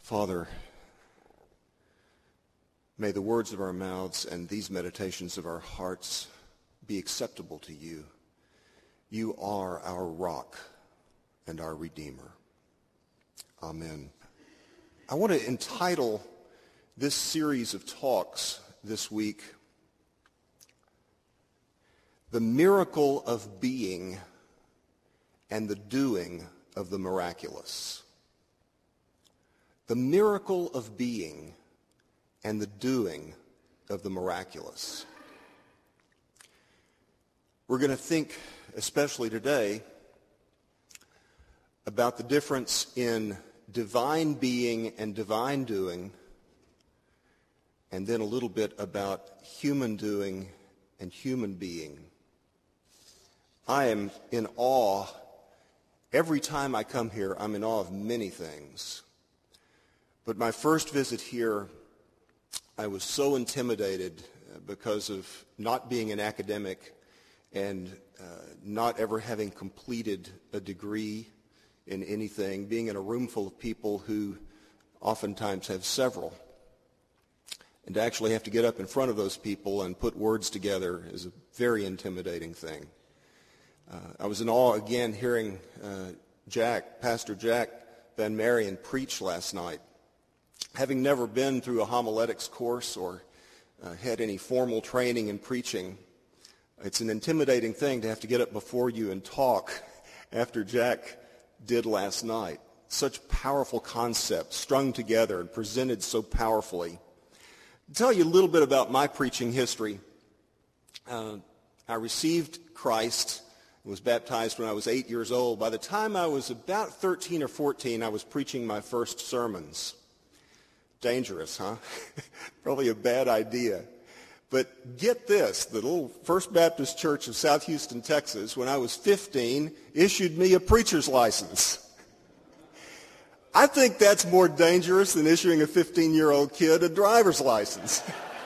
Father, may the words of our mouths and these meditations of our hearts be acceptable to you. You are our rock and our Redeemer. Amen. I want to entitle this series of talks this week, "The Miracle of Being and the Doing of the Miraculous." The miracle of being and the doing of the miraculous. We're going to think, especially today, about the difference in divine being and divine doing, and then a little bit about human doing and human being. I am in awe. Every time I come here, I'm in awe of many things. But my first visit here, I was so intimidated because of not being an academic and not ever having completed a degree in anything, being in a room full of people who oftentimes have several. And to actually have to get up in front of those people and put words together is a very intimidating thing. I was in awe again hearing Pastor Jack Van Marion preach last night. Having never been through a homiletics course or had any formal training in preaching, it's an intimidating thing to have to get up before you and talk after Jack did last night. Such powerful concepts strung together and presented so powerfully. To tell you a little bit about my preaching history, I received Christ, was baptized when I was 8 years old. By the time I was about 13 or 14, I was preaching my first sermons. Dangerous, huh? Probably a bad idea. But get this, the little First Baptist Church of South Houston, Texas, when I was 15, issued me a preacher's license. I think that's more dangerous than issuing a 15-year-old kid a driver's license.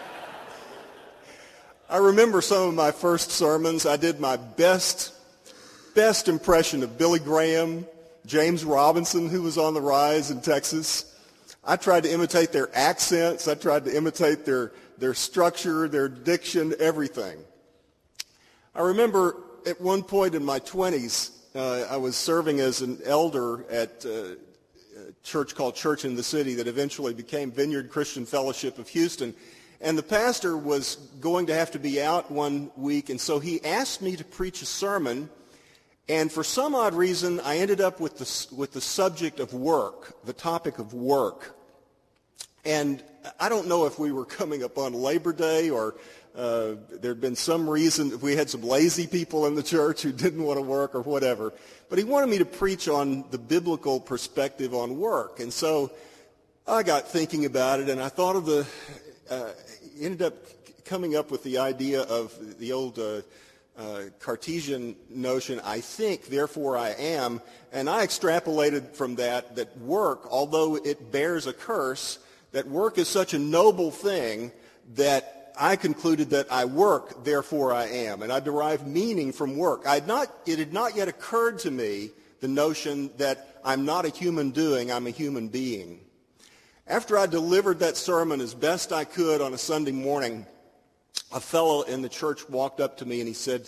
I remember some of my first sermons. I did my best impression of Billy Graham, James Robinson, who was on the rise in Texas. I tried to imitate their accents. I tried to imitate their structure, their diction, everything. I remember at one point in my 20s, I was serving as an elder at a church called Church in the City that eventually became Vineyard Christian Fellowship of Houston. And the pastor was going to have to be out one week, and so he asked me to preach a sermon. And for some odd reason, I ended up with the subject of work, the topic of work. And I don't know if we were coming up on Labor Day or there'd been some reason, we had some lazy people in the church who didn't want to work or whatever. But he wanted me to preach on the biblical perspective on work. And so I got thinking about it, and I thought of ended up coming up with the idea of the old Cartesian notion, I think, therefore I am, and I extrapolated from that work, although it bears a curse, that work is such a noble thing that I concluded that I work, therefore I am, and I derived meaning from work. It had not yet occurred to me, the notion that I'm not a human doing, I'm a human being. After I delivered that sermon as best I could on a Sunday morning, a fellow in the church walked up to me and he said,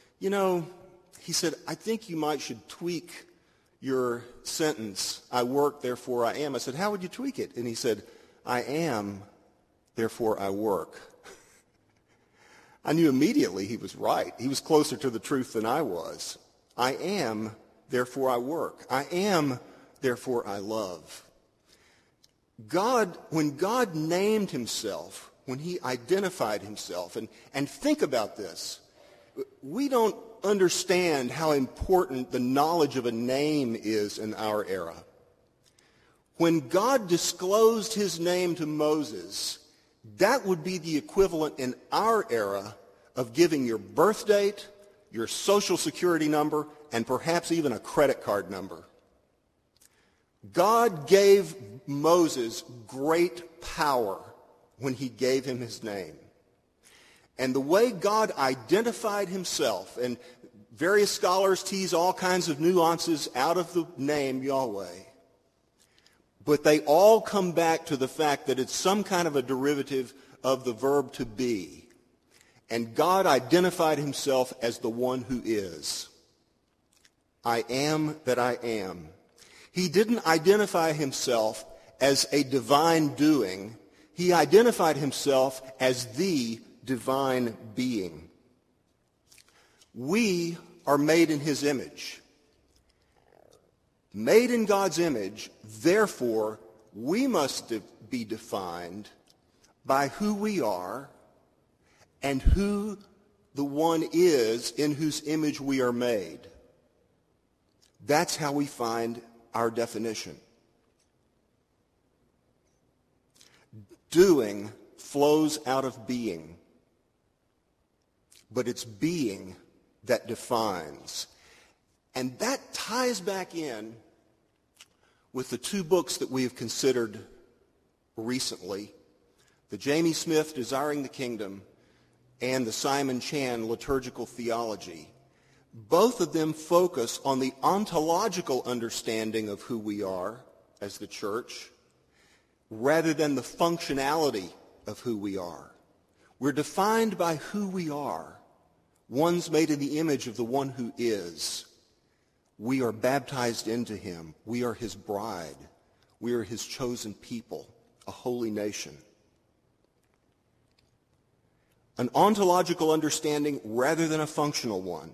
I think you should tweak your sentence, I work, therefore I am. I said, how would you tweak it? And he said, I am, therefore I work. I knew immediately he was right. He was closer to the truth than I was. I am, therefore I work. I am, therefore I love. When God named himself, when he identified himself, and think about this, we don't understand how important the knowledge of a name is in our era. When God disclosed his name to Moses, that would be the equivalent in our era of giving your birth date, your social security number, and perhaps even a credit card number. God gave Moses great power when he gave him his name. And the way God identified himself, and various scholars tease all kinds of nuances out of the name Yahweh, but they all come back to the fact that it's some kind of a derivative of the verb to be. And God identified himself as the one who is. I am that I am. He didn't identify himself as a divine doing. He identified himself as the divine being. We are made in his image. Made in God's image, therefore, we must be defined by who we are and who the one is in whose image we are made. That's how we find our definition. Doing flows out of being, but it's being that defines. And that ties back in with the two books that we have considered recently, the Jamie Smith, Desiring the Kingdom, and the Simon Chan, Liturgical Theology. Both of them focus on the ontological understanding of who we are as the church, rather than the functionality of who we are. We're defined by who we are. One's made in the image of the one who is. We are baptized into him. We are his bride. We are his chosen people, a holy nation. An ontological understanding rather than a functional one.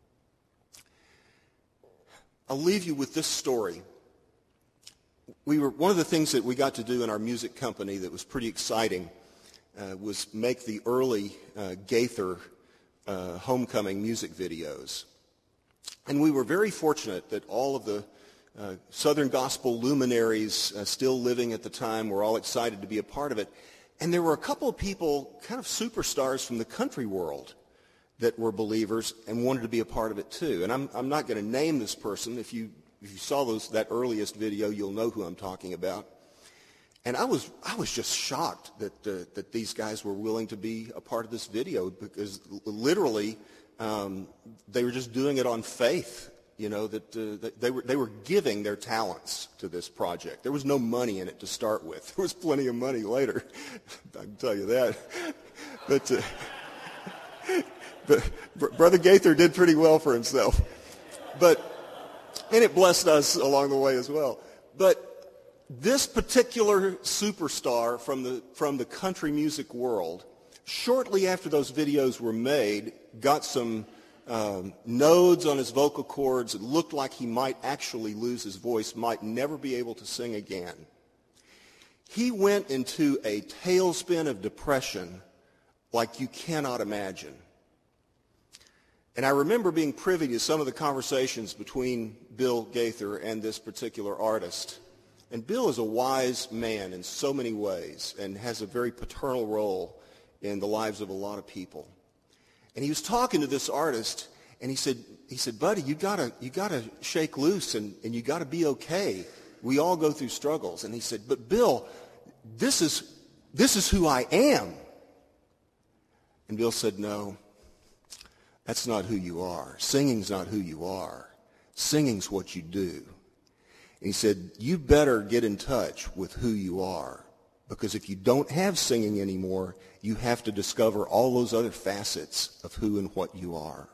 I'll leave you with this story. One of the things that we got to do in our music company that was pretty exciting was make the early Gaither homecoming music videos. And we were very fortunate that all of the Southern gospel luminaries still living at the time were all excited to be a part of it. And there were a couple of people, kind of superstars from the country world, that were believers and wanted to be a part of it too. And I'm not going to name this person. If you saw that earliest video, you'll know who I'm talking about. And I was just shocked that these guys were willing to be a part of this video, because literally they were just doing it on faith. You know, that they were giving their talents to this project. There was no money in it to start with. There was plenty of money later. I can tell you that. But Brother Gaither did pretty well for himself. And it blessed us along the way as well. But this particular superstar from the country music world, shortly after those videos were made, got some nodes on his vocal cords. It looked like he might actually lose his voice, might never be able to sing again. He went into a tailspin of depression like you cannot imagine. And I remember being privy to some of the conversations between Bill Gaither and this particular artist. And Bill is a wise man in so many ways and has a very paternal role in the lives of a lot of people. And he was talking to this artist, and he said, buddy, you gotta shake loose, and you gotta be okay. We all go through struggles. And he said, but Bill, this is who I am. And Bill said, no, that's not who you are. Singing's not who you are. Singing's what you do. And he said, you better get in touch with who you are, because if you don't have singing anymore, you have to discover all those other facets of who and what you are.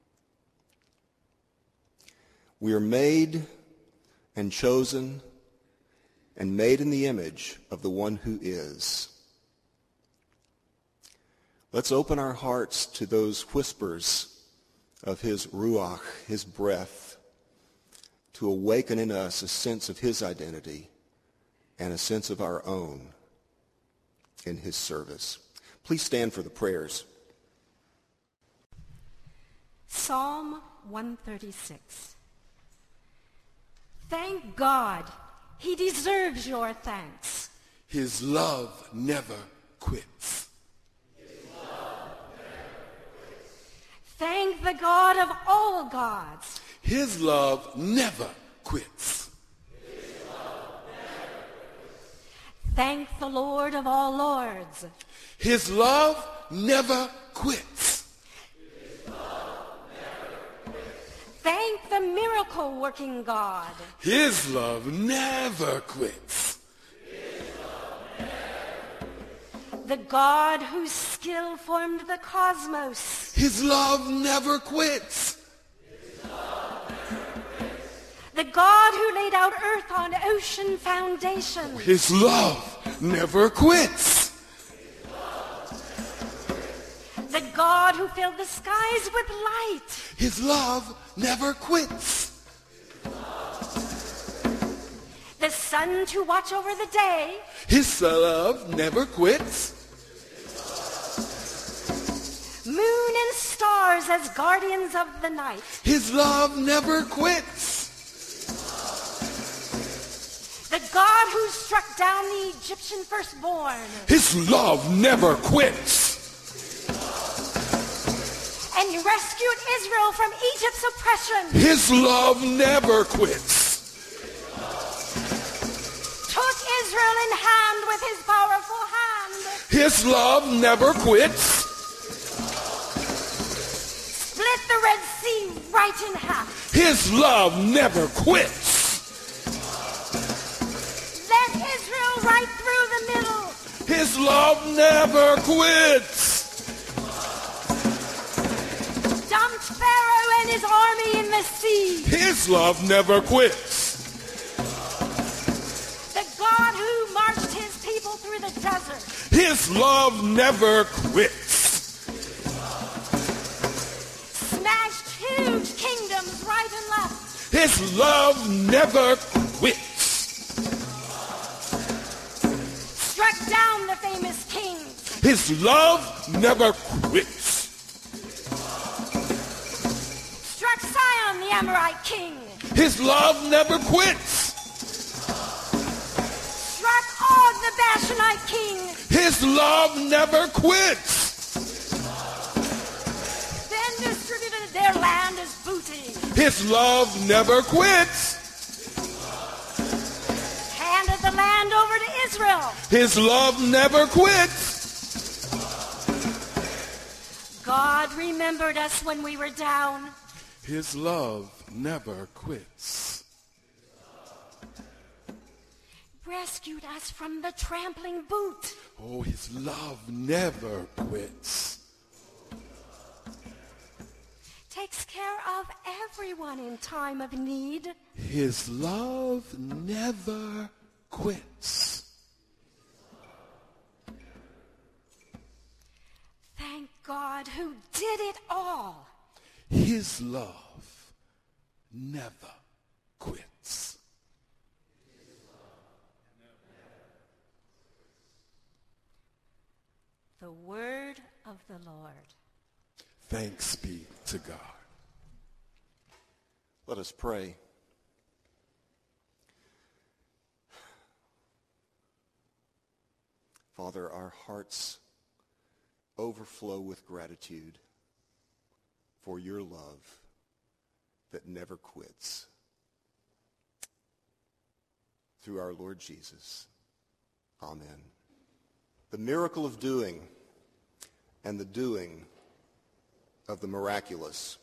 We are made and chosen and made in the image of the one who is. Let's open our hearts to those whispers of his ruach, his breath, to awaken in us a sense of his identity and a sense of our own in his service. Please stand for the prayers. Psalm 136. Thank God, he deserves your thanks. His love never quits. Thank the God of all gods. His love never quits. Thank the Lord of all lords. His love never quits. Thank the miracle-working God. His love never quits. The God whose skill formed the cosmos. His love never quits. The God who laid out earth on ocean foundation. His love never quits. The God who filled the skies with light. His love never quits. The sun to watch over the day. His love never quits. Moon and stars as guardians of the night. His love never quits. The God who struck down the Egyptian firstborn. His love never quits. And rescued Israel from Egypt's oppression. His love never quits. Took Israel in hand with his powerful hand. His love never quits. Split the Red Sea right in half. His love never quits. Led Israel right through the middle. His love never quits. Dumped Pharaoh and his army in the sea. His love never quits. The God who marched his people through the desert. His love never quits. Smashed huge kingdoms right and left. His love never quits. Struck down the famous kings. His love never quits. Struck Sihon the Amorite king. His love never quits. Struck Og the Bashanite king. His love never quits. Then distributed their land as booty. His love never quits. Handed the land over to Israel. His love never quits. God remembered us when we were down. His love never quits. Rescued us from the trampling boot. Oh, his love never quits. Takes care of everyone in time of need. His love never quits. Thank God who did it all. His love never quits. The word of the Lord. Thanks be to God. Let us pray. Father, our hearts overflow with gratitude for your love that never quits. Through our Lord Jesus. Amen. The miracle of doing and the doing of the miraculous.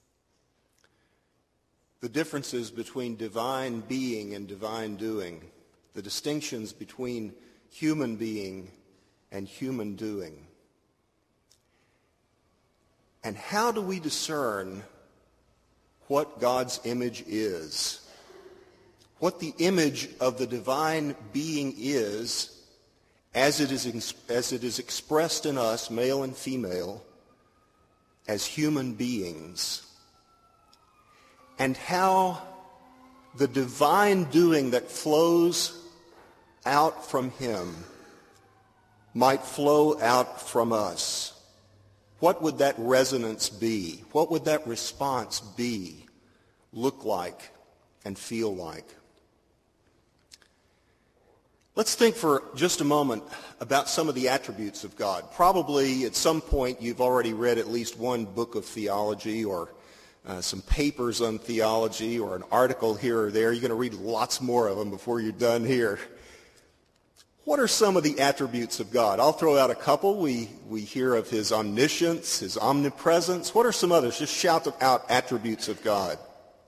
The differences between divine being and divine doing. The distinctions between human being and human doing. And how do we discern what God's image is? What the image of the divine being is as it is expressed in us, male and female, as human beings. And how the divine doing that flows out from him might flow out from us. What would that resonance be? What would that response be, look like, and feel like? Let's think for just a moment about some of the attributes of God. Probably at some point you've already read at least one book of theology or some papers on theology or an article here or there. You're going to read lots more of them before you're done here. What are some of the attributes of God? I'll throw out a couple. We hear of his omniscience, his omnipresence. What are some others? Just shout out attributes of God.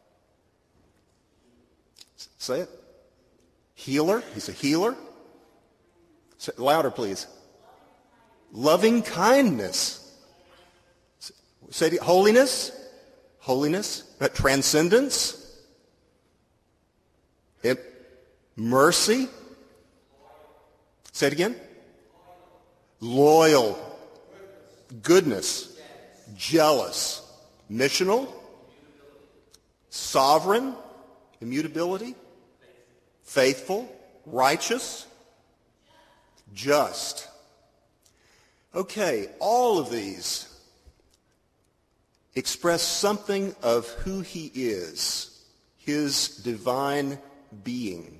Say it. Healer. He's a healer. Say it louder, please. Loving kindness. Say it, holiness. Holiness. Transcendence. Mercy. Say it again. Loyal. Goodness. Jealous. Missional. Sovereign. Immutability. Faithful. Righteous. Just. Okay, all of these express something of who he is, his divine being,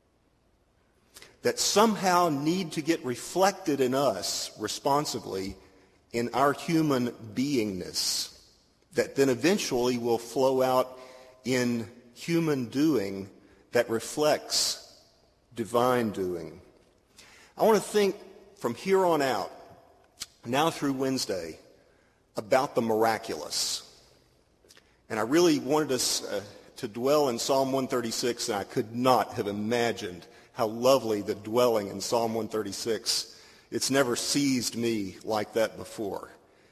that somehow need to get reflected in us responsibly in our human beingness, that then eventually will flow out in human doing that reflects divine doing. I want to think from here on out, now through Wednesday, about the miraculous. And I really wanted us to dwell in Psalm 136, and I could not have imagined how lovely the dwelling in Psalm 136. It's never seized me like that before.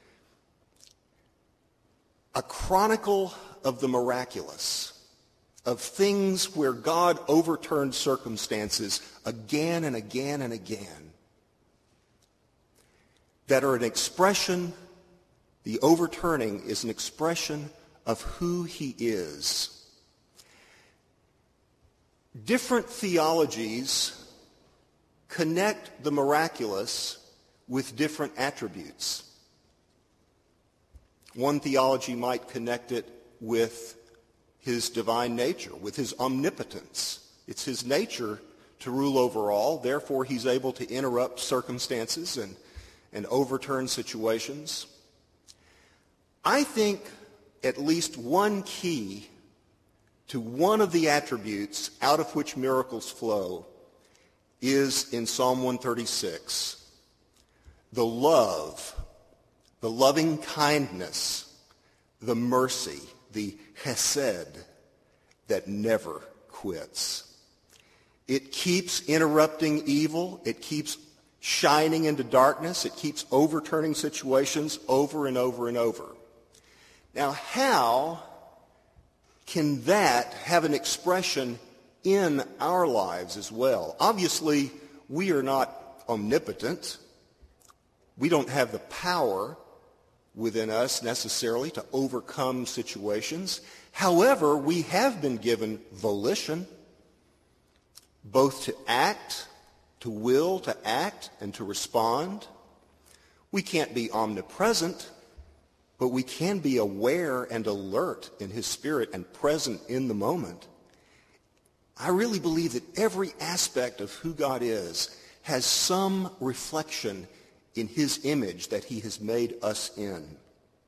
A chronicle of the miraculous, of things where God overturned circumstances again and again and again, that are an expression, the overturning is an expression of who he is. Different theologies connect the miraculous with different attributes. One theology might connect it with his divine nature, with his omnipotence. It's his nature to rule over all, therefore he's able to interrupt circumstances and overturn situations. I think at least one key to one of the attributes out of which miracles flow is in Psalm 136. The love, the loving kindness, the mercy, the chesed that never quits. It keeps interrupting evil. It keeps shining into darkness. It keeps overturning situations over and over and over. Now, how can that have an expression in our lives as well? Obviously, we are not omnipotent. We don't have the power within us necessarily to overcome situations. However, we have been given volition, both to act, to will, to act, and to respond. We can't be omnipresent, but we can be aware and alert in his spirit and present in the moment. I really believe that every aspect of who God is has some reflection in his image that he has made us in.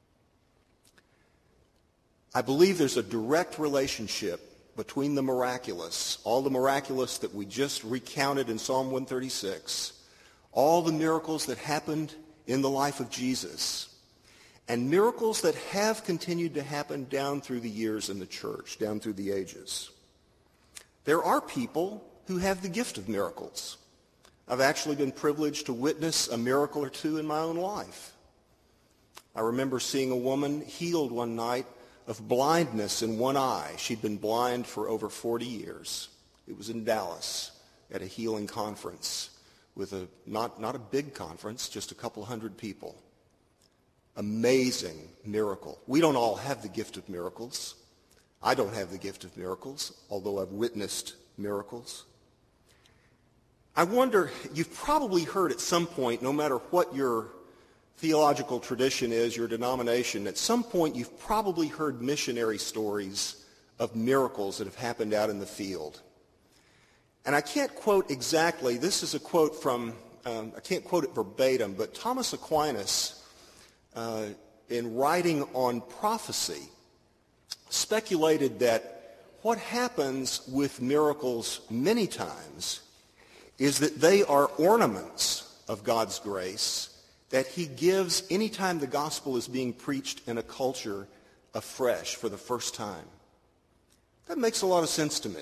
I believe there's a direct relationship between the miraculous, all the miraculous that we just recounted in Psalm 136, all the miracles that happened in the life of Jesus, and miracles that have continued to happen down through the years in the church, down through the ages. There are people who have the gift of miracles. I've actually been privileged to witness a miracle or two in my own life. I remember seeing a woman healed one night of blindness in one eye. She'd been blind for over 40 years. It was in Dallas at a healing conference with not a big conference, just a couple hundred people. Amazing miracle. We don't all have the gift of miracles. I don't have the gift of miracles, although I've witnessed miracles. I wonder, you've probably heard at some point, no matter what your theological tradition is, your denomination, at some point you've probably heard missionary stories of miracles that have happened out in the field. And I can't quote exactly, this is a quote from, I can't quote it verbatim, but Thomas Aquinas, in writing on prophecy, speculated that what happens with miracles many times is that they are ornaments of God's grace that he gives anytime the gospel is being preached in a culture afresh for the first time. That makes a lot of sense to me,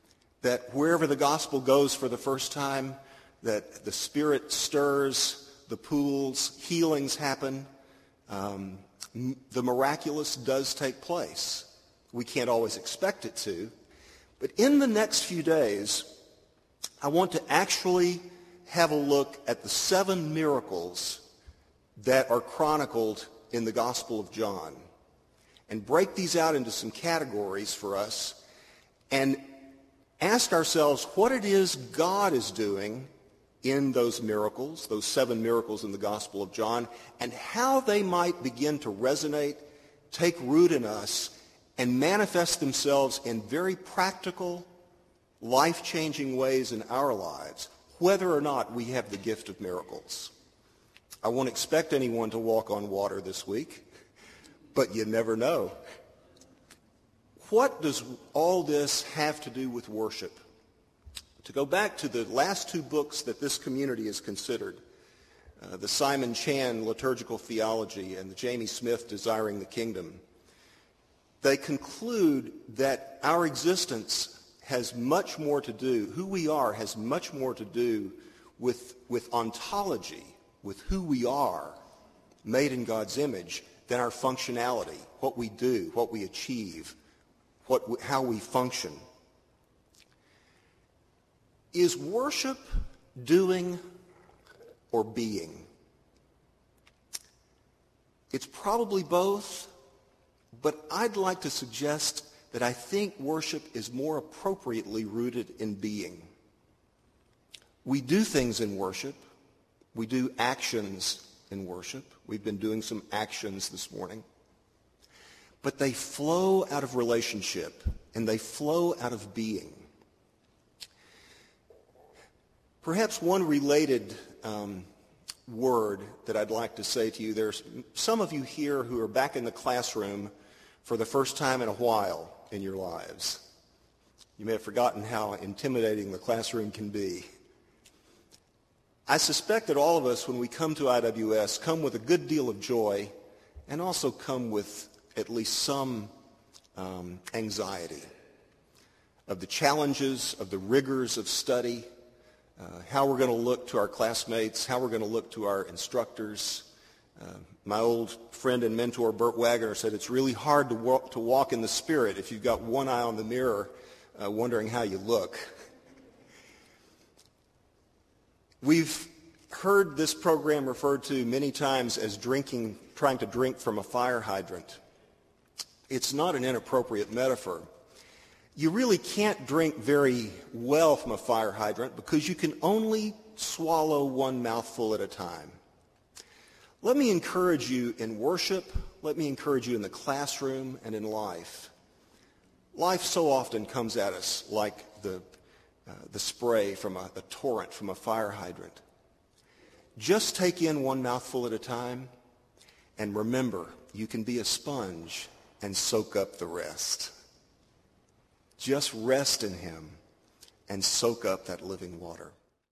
that wherever the gospel goes for the first time, that the Spirit stirs, the pools, healings happen. The miraculous does take place. We can't always expect it to. But in the next few days, I want to actually have a look at the 7 miracles that are chronicled in the Gospel of John and break these out into some categories for us and ask ourselves what it is God is doing in those miracles, those 7 miracles in the Gospel of John, and how they might begin to resonate, take root in us, and manifest themselves in very practical, life-changing ways in our lives, whether or not we have the gift of miracles. I won't expect anyone to walk on water this week, but you never know. What does all this have to do with worship? To go back to the last 2 books that this community has considered, the Simon Chan Liturgical Theology and the Jamie Smith Desiring the Kingdom, they conclude that our existence has much more to do, who we are has much more to do with ontology, with who we are, made in God's image, than our functionality, what we do, what we achieve, how we function. Is worship doing or being? It's probably both, but I'd like to suggest that I think worship is more appropriately rooted in being. We do things in worship. We do actions in worship. We've been doing some actions this morning. But they flow out of relationship, and they flow out of being. Perhaps one related word that I'd like to say to you, there's some of you here who are back in the classroom for the first time in a while in your lives. You may have forgotten how intimidating the classroom can be. I suspect that all of us, when we come to IWS, come with a good deal of joy and also come with at least some anxiety of the challenges, of the rigors of study, how we're going to look to our classmates, how we're going to look to our instructors. My old friend and mentor, Bert Wagner, said it's really hard to walk in the Spirit if you've got one eye on the mirror wondering how you look. We've heard this program referred to many times as trying to drink from a fire hydrant. It's not an inappropriate metaphor. You really can't drink very well from a fire hydrant because you can only swallow one mouthful at a time. Let me encourage you in worship. Let me encourage you in the classroom and in life. Life so often comes at us like the spray from a torrent from a fire hydrant. Just take in one mouthful at a time, and remember, you can be a sponge and soak up the rest. Just rest in him and soak up that living water.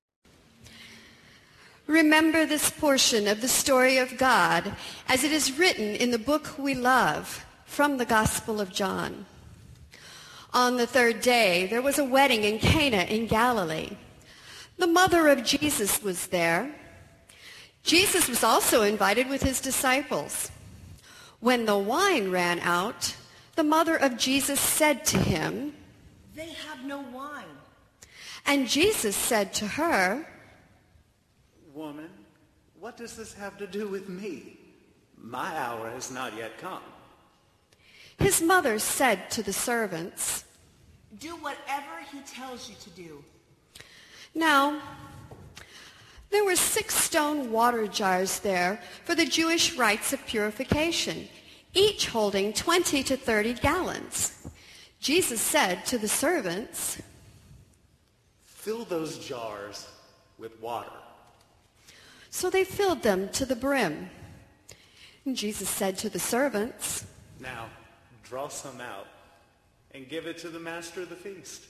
Remember this portion of the story of God as it is written in the book we love from the Gospel of John. On the 3rd day, there was a wedding in Cana in Galilee. The mother of Jesus was there. Jesus was also invited with his disciples. When the wine ran out, the mother of Jesus said to him, "They have no wine." And Jesus said to her, "Woman, what does this have to do with me? My hour has not yet come." His mother said to the servants, "Do whatever he tells you to do." Now, there were 6 stone water jars there for the Jewish rites of purification, each holding 20 to 30 gallons. Jesus said to the servants, "Fill those jars with water." So they filled them to the brim. And Jesus said to the servants, "Now, draw some out and give it to the master of the feast."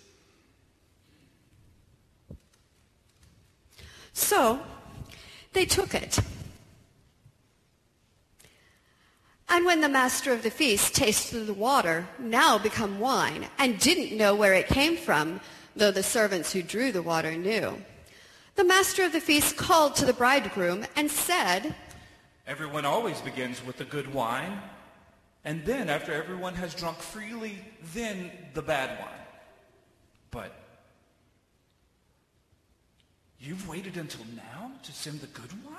So they took it. And when the master of the feast tasted the water, now become wine, and didn't know where it came from, though the servants who drew the water knew, The master of the feast called to the bridegroom and said, Everyone always begins with the good wine, and then after everyone has drunk freely, then the bad wine. But you've waited until now to send the good wine?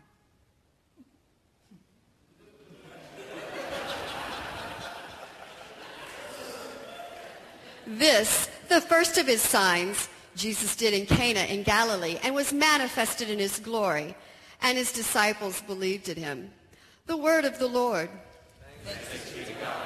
This, the first of his signs, Jesus did in Cana in Galilee and was manifested in his glory, and his disciples believed in him. The word of the Lord. Thanks be to God.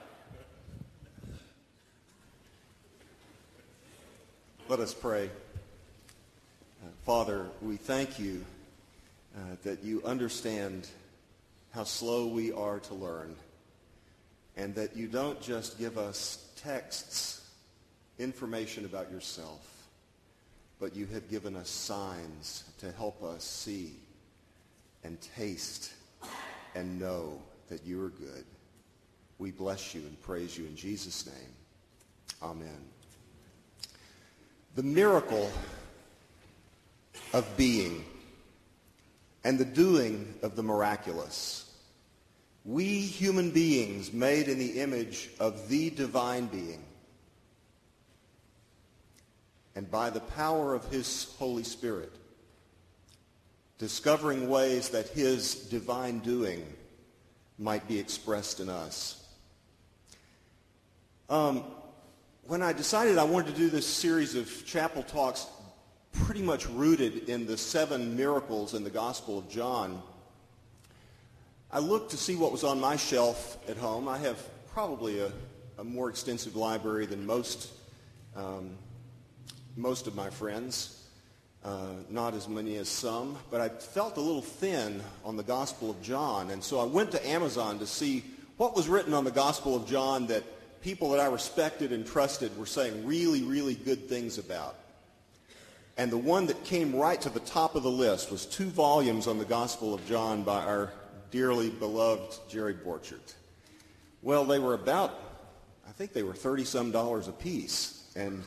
Let us pray. Father, we thank you that you understand how slow we are to learn, and that you don't just give us texts, information about yourself, but you have given us signs to help us see and taste and know that you are good. We bless you and praise you in Jesus' name. Amen. The miracle of being and the doing of the miraculous. We human beings made in the image of the divine being, and by the power of his Holy Spirit, discovering ways that his divine doing might be expressed in us. When I decided I wanted to do this series of chapel talks pretty much rooted in the 7 miracles in the Gospel of John, I looked to see what was on my shelf at home. I have probably a more extensive library than most of my friends, not as many as some, but I felt a little thin on the Gospel of John, and so I went to Amazon to see what was written on the Gospel of John that people that I respected and trusted were saying really, really good things about. And the one that came right to the top of the list was 2 volumes on the Gospel of John by our dearly beloved Jerry Borchert. Well, they were about, I think they were $30-some a piece. And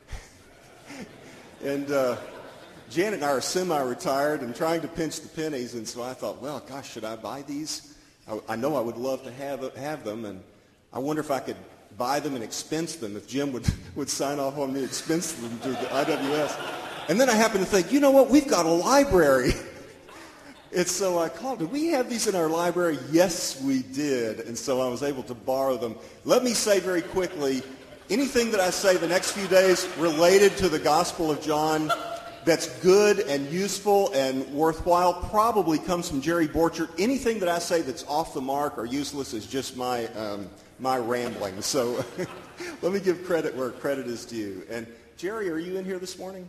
Janet and I are semi-retired and trying to pinch the pennies, and so I thought, well, gosh, should I buy these? I know I would love to have them, and I wonder if I could buy them and expense them, if Jim would sign off on me expense them to the IWS. And then I happened to think, you know what, we've got a library. And so I called, did we have these in our library? Yes, we did. And so I was able to borrow them. Let me say very quickly, anything that I say the next few days related to the Gospel of John that's good and useful and worthwhile probably comes from Jerry Borchert. Anything that I say that's off the mark or useless is just my rambling. So let me give credit where credit is due. And Jerry, are you in here this morning?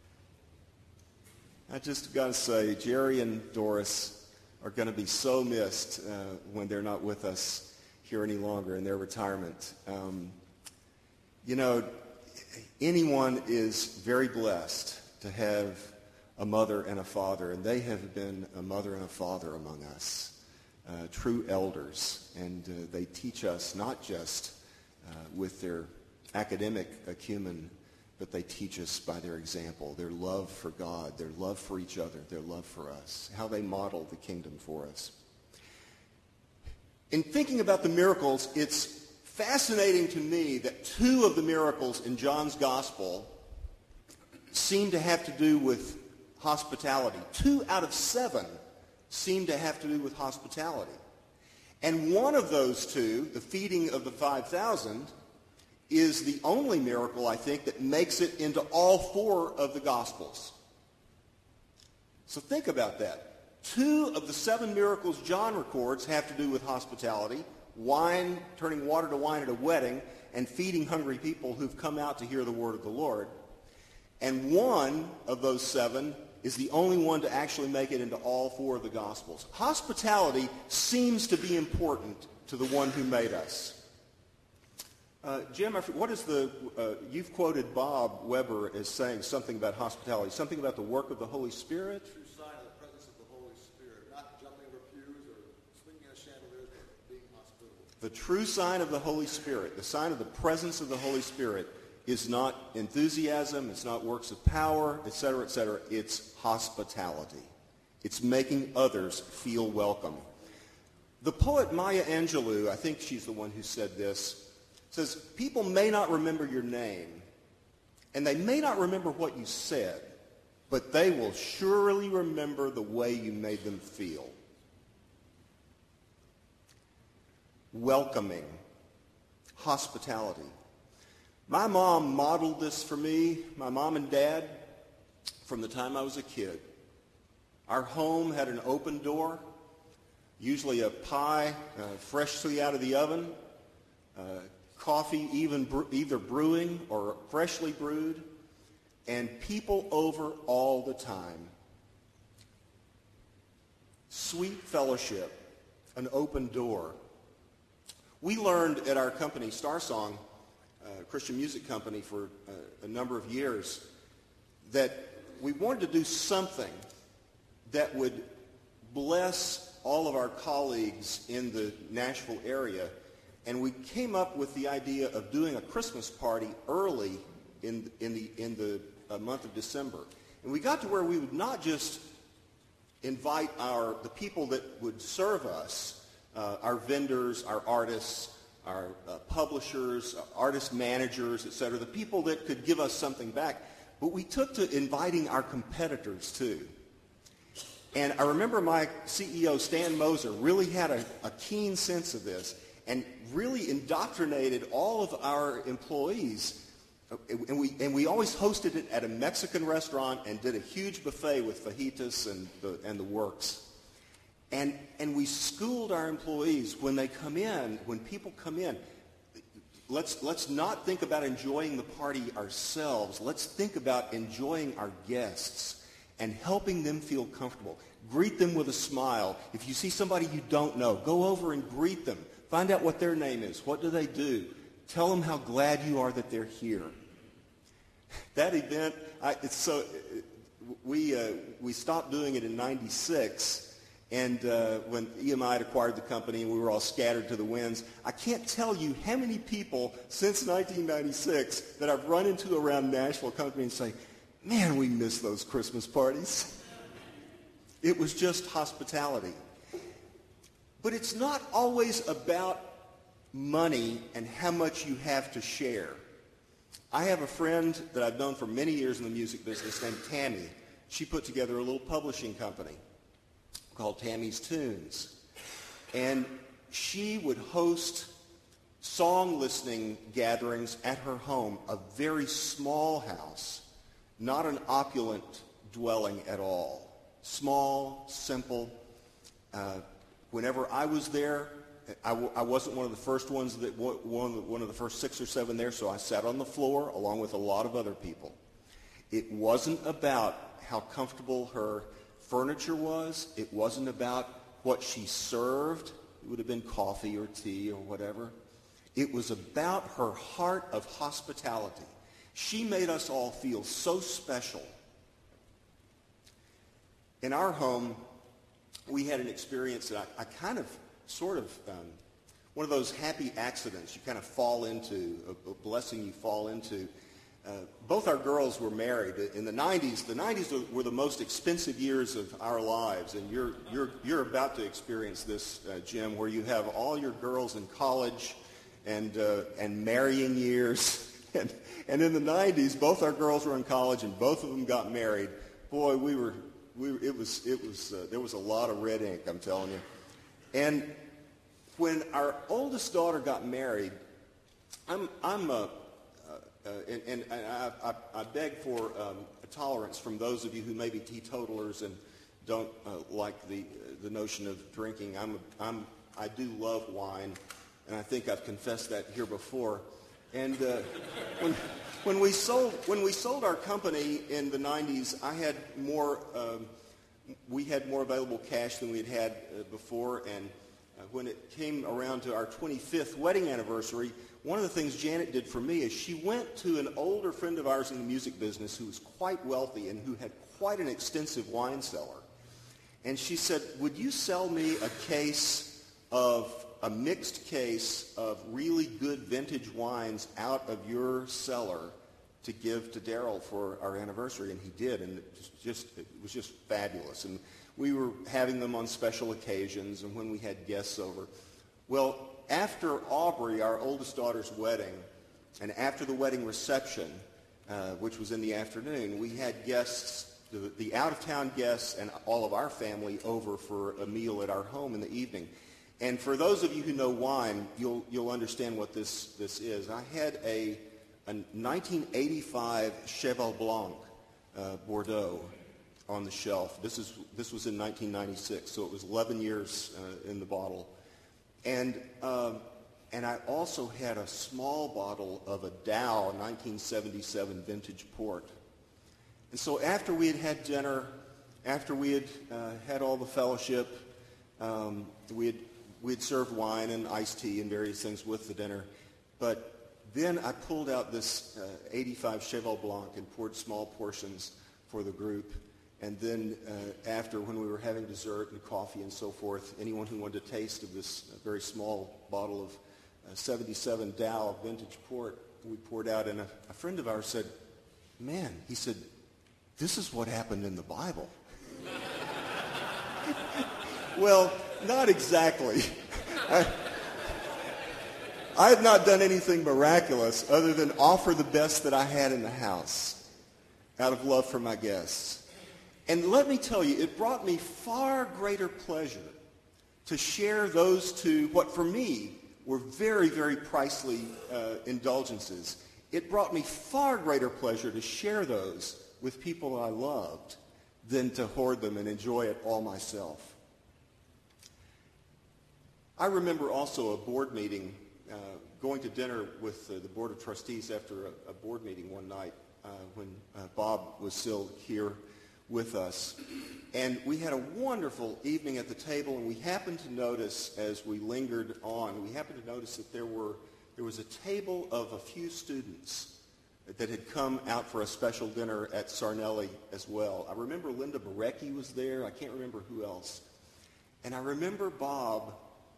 I just got to say, Jerry and Doris are going to be so missed when they're not with us here any longer in their retirement. Anyone is very blessed to have a mother and a father, and they have been a mother and a father among us, true elders, and they teach us not just with their academic acumen, but they teach us by their example, their love for God, their love for each other, their love for us, how they model the kingdom for us. In thinking about the miracles, it's fascinating to me that 2 of the miracles in John's gospel seem to have to do with hospitality. 2 out of 7 seem to have to do with hospitality. And one of those 2, the feeding of the 5,000, is the only miracle, I think, that makes it into all 4 of the Gospels. So think about that. 2 of the 7 miracles John records have to do with hospitality, wine, turning water to wine at a wedding, and feeding hungry people who've come out to hear the word of the Lord. And 1 of those 7 is the only one to actually make it into all 4 of the Gospels. Hospitality seems to be important to the one who made us. Jim, what is you've quoted Bob Weber as saying something about hospitality, something about the work of the Holy Spirit? True sign of the presence of the Holy Spirit, not jumping over pews or swinging a chandelier, but being hospitable. The true sign of the Holy Spirit, the sign of the presence of the Holy Spirit, is not enthusiasm, it's not works of power, etc., etc. It's hospitality. It's making others feel welcome. The poet Maya Angelou, I think she's the one who said this, says, people may not remember your name, and they may not remember what you said, but they will surely remember the way you made them feel. Welcoming, hospitality. My mom modeled this for me, my mom and dad, from the time I was a kid. Our home had an open door, usually a pie freshly out of the oven, coffee either brewing or freshly brewed, and people over all the time. Sweet fellowship, an open door. We learned at our company, Starsong, Christian music company, for a number of years, that we wanted to do something that would bless all of our colleagues in the Nashville area, and we came up with the idea of doing a Christmas party early in the month of December. And we got to where we would not just invite the people that would serve us, our vendors, our artists, our publishers, artist managers, etc., the people that could give us something back, but we took to inviting our competitors too. And I remember my CEO, Stan Moser, really had a keen sense of this and really indoctrinated all of our employees. And we always hosted it at a Mexican restaurant and did a huge buffet with fajitas and the works. And we schooled our employees when people come in, let's not think about enjoying the party ourselves. Let's think about enjoying our guests and helping them feel comfortable. Greet them with a smile. If you see somebody you don't know, go over and greet them. Find out what their name is. What do they do? Tell them how glad you are that they're here. That event, we stopped doing it in '96. And when EMI had acquired the company and we were all scattered to the winds, I can't tell you how many people since 1996 that I've run into around Nashville company and say, man, we miss those Christmas parties. It was just hospitality. But it's not always about money and how much you have to share. I have a friend that I've known for many years in the music business named Tammy. She put together a little publishing company called Tammy's Tunes. And she would host song listening gatherings at her home, a very small house, not an opulent dwelling at all. Small, simple. Whenever I was there, I wasn't one of the first ones one of the first 6 or 7 there, so I sat on the floor along with a lot of other people. It wasn't about how comfortable her furniture was. It wasn't about what she served. It would have been coffee or tea or whatever. It was about her heart of hospitality. She made us all feel so special. In our home, we had an experience that I kind of, sort of, one of those happy accidents you kind of fall into, a blessing you fall into. Both our girls were married in the 90s. The 90s were the most expensive years of our lives, and you're about to experience this, Jim, where you have all your girls in college and marrying years. And in the 90s, both our girls were in college, and both of them got married. Boy, there was a lot of red ink, I'm telling you. And when our oldest daughter got married, I beg for a tolerance from those of you who may be teetotalers and don't like the notion of drinking. I do love wine, and I think I've confessed that here before. And when we sold our company in the 90s, we had more available cash than we had before, and when it came around to our 25th wedding anniversary, one of the things Janet did for me is she went to an older friend of ours in the music business who was quite wealthy and who had quite an extensive wine cellar. And she said, would you sell me a mixed case of really good vintage wines out of your cellar to give to Daryl for our anniversary, and he did, and it was just fabulous. And we were having them on special occasions and when we had guests over. Well, after Aubrey, our oldest daughter's wedding, and after the wedding reception, which was in the afternoon, we had guests, the out-of-town guests and all of our family over for a meal at our home in the evening. And for those of you who know wine, you'll understand what this is. I had a 1985 Cheval Blanc Bordeaux on the shelf. This was in 1996, so it was 11 years in the bottle. And I also had a small bottle of a Dow 1977 vintage port. And so after we had dinner, after we had had all the fellowship, we had served wine and iced tea and various things with the dinner. But then I pulled out this 85 Cheval Blanc and poured small portions for the group. And then after, when we were having dessert and coffee and so forth, anyone who wanted a taste of this very small bottle of 77 Dow vintage port, we poured out. And a friend of ours said, "Man," he said, "this is what happened in the Bible." Well, not exactly. I had not done anything miraculous other than offer the best that I had in the house out of love for my guests. And let me tell you, it brought me far greater pleasure to share those two, what for me were very, very pricely indulgences. It brought me far greater pleasure to share those with people I loved than to hoard them and enjoy it all myself. I remember also a board meeting, going to dinner with the Board of Trustees after a board meeting one night when Bob was still here with us. And we had a wonderful evening at the table, and we happened to notice as we lingered on, we happened to notice that there was a table of a few students that had come out for a special dinner at Sarnelli as well. I remember Linda Barecki was there. I can't remember who else. And I remember Bob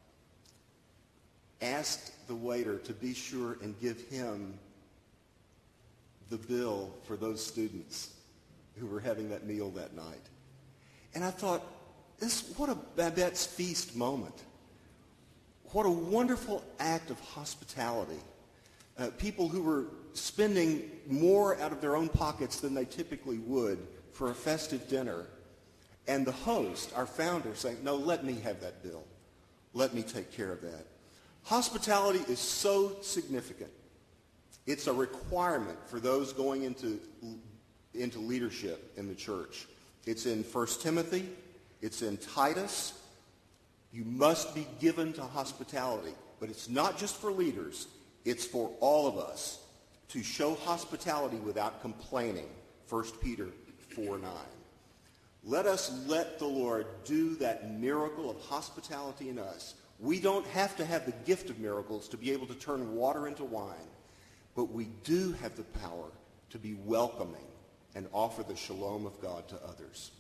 asked the waiter to be sure and give him the bill for those students who were having that meal that night. And I thought, what a Babette's Feast moment. What a wonderful act of hospitality. People who were spending more out of their own pockets than they typically would for a festive dinner. And the host, our founder, saying, "No, let me have that bill. Let me take care of that." Hospitality is so significant. It's a requirement for those going into leadership in the church. It's in 1 Timothy. It's in Titus. You must be given to hospitality. But it's not just for leaders. It's for all of us to show hospitality without complaining. 1 Peter 4:9. Let us let the Lord do that miracle of hospitality in us. We don't have to have the gift of miracles to be able to turn water into wine, but we do have the power to be welcoming and offer the shalom of God to others.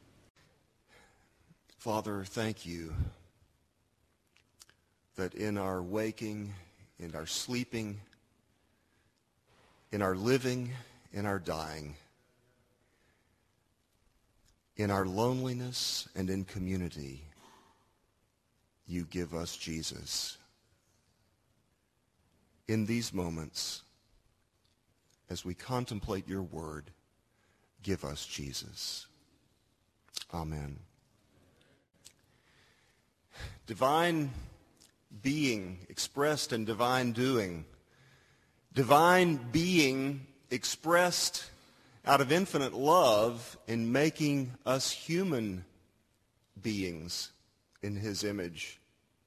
Father, thank you that in our waking, in our sleeping, in our living, in our dying, in our loneliness and in community, you give us Jesus. In these moments, as we contemplate your word, give us Jesus. Amen. Divine being expressed in divine doing. Divine being expressed out of infinite love in making us human beings in his image.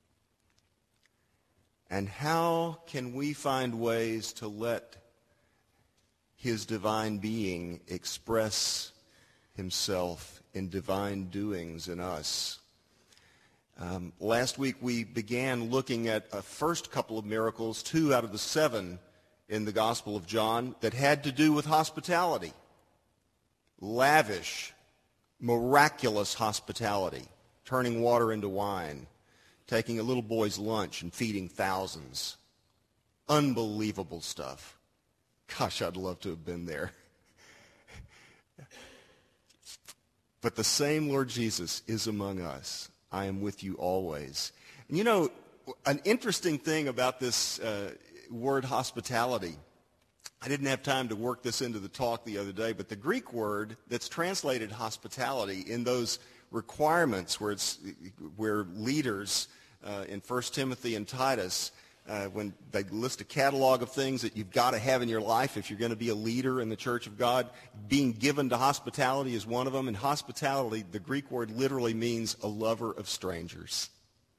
And how can we find ways to let his divine being express himself in divine doings in us? Last week we began looking at a first couple of miracles, 2 out of the 7 in the Gospel of John, that had to do with hospitality. Lavish, miraculous hospitality. Turning water into wine, taking a little boy's lunch and feeding thousands. Unbelievable stuff. Gosh, I'd love to have been there. But the same Lord Jesus is among us. I am with you always. And you know, an interesting thing about this word hospitality, I didn't have time to work this into the talk the other day, but the Greek word that's translated hospitality in those requirements where leaders in 1 Timothy and Titus, when they list a catalog of things that you've got to have in your life if you're going to be a leader in the church of God, being given to hospitality is one of them. And hospitality, the Greek word literally means a lover of strangers.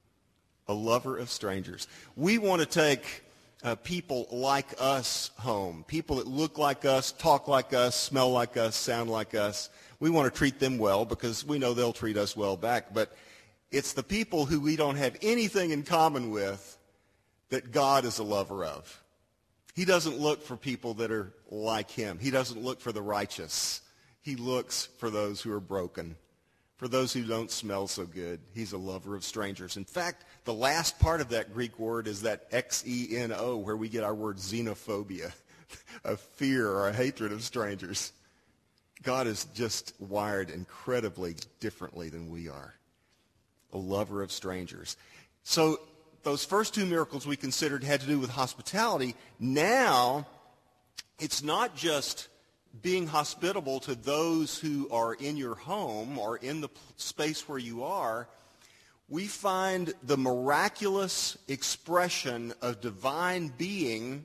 A lover of strangers. We want to take people like us home, people that look like us, talk like us, smell like us, sound like us. We want to treat them well because we know they'll treat us well back. But it's the people who we don't have anything in common with that God is a lover of. He doesn't look for people that are like him. He doesn't look for the righteous. He looks for those who are broken, for those who don't smell so good. He's a lover of strangers. In fact, the last part of that Greek word is that xeno, where we get our word xenophobia, a fear or a hatred of strangers. God is just wired incredibly differently than we are. A lover of strangers. So those first two miracles we considered had to do with hospitality. Now, it's not just being hospitable to those who are in your home or in the space where you are. We find the miraculous expression of divine being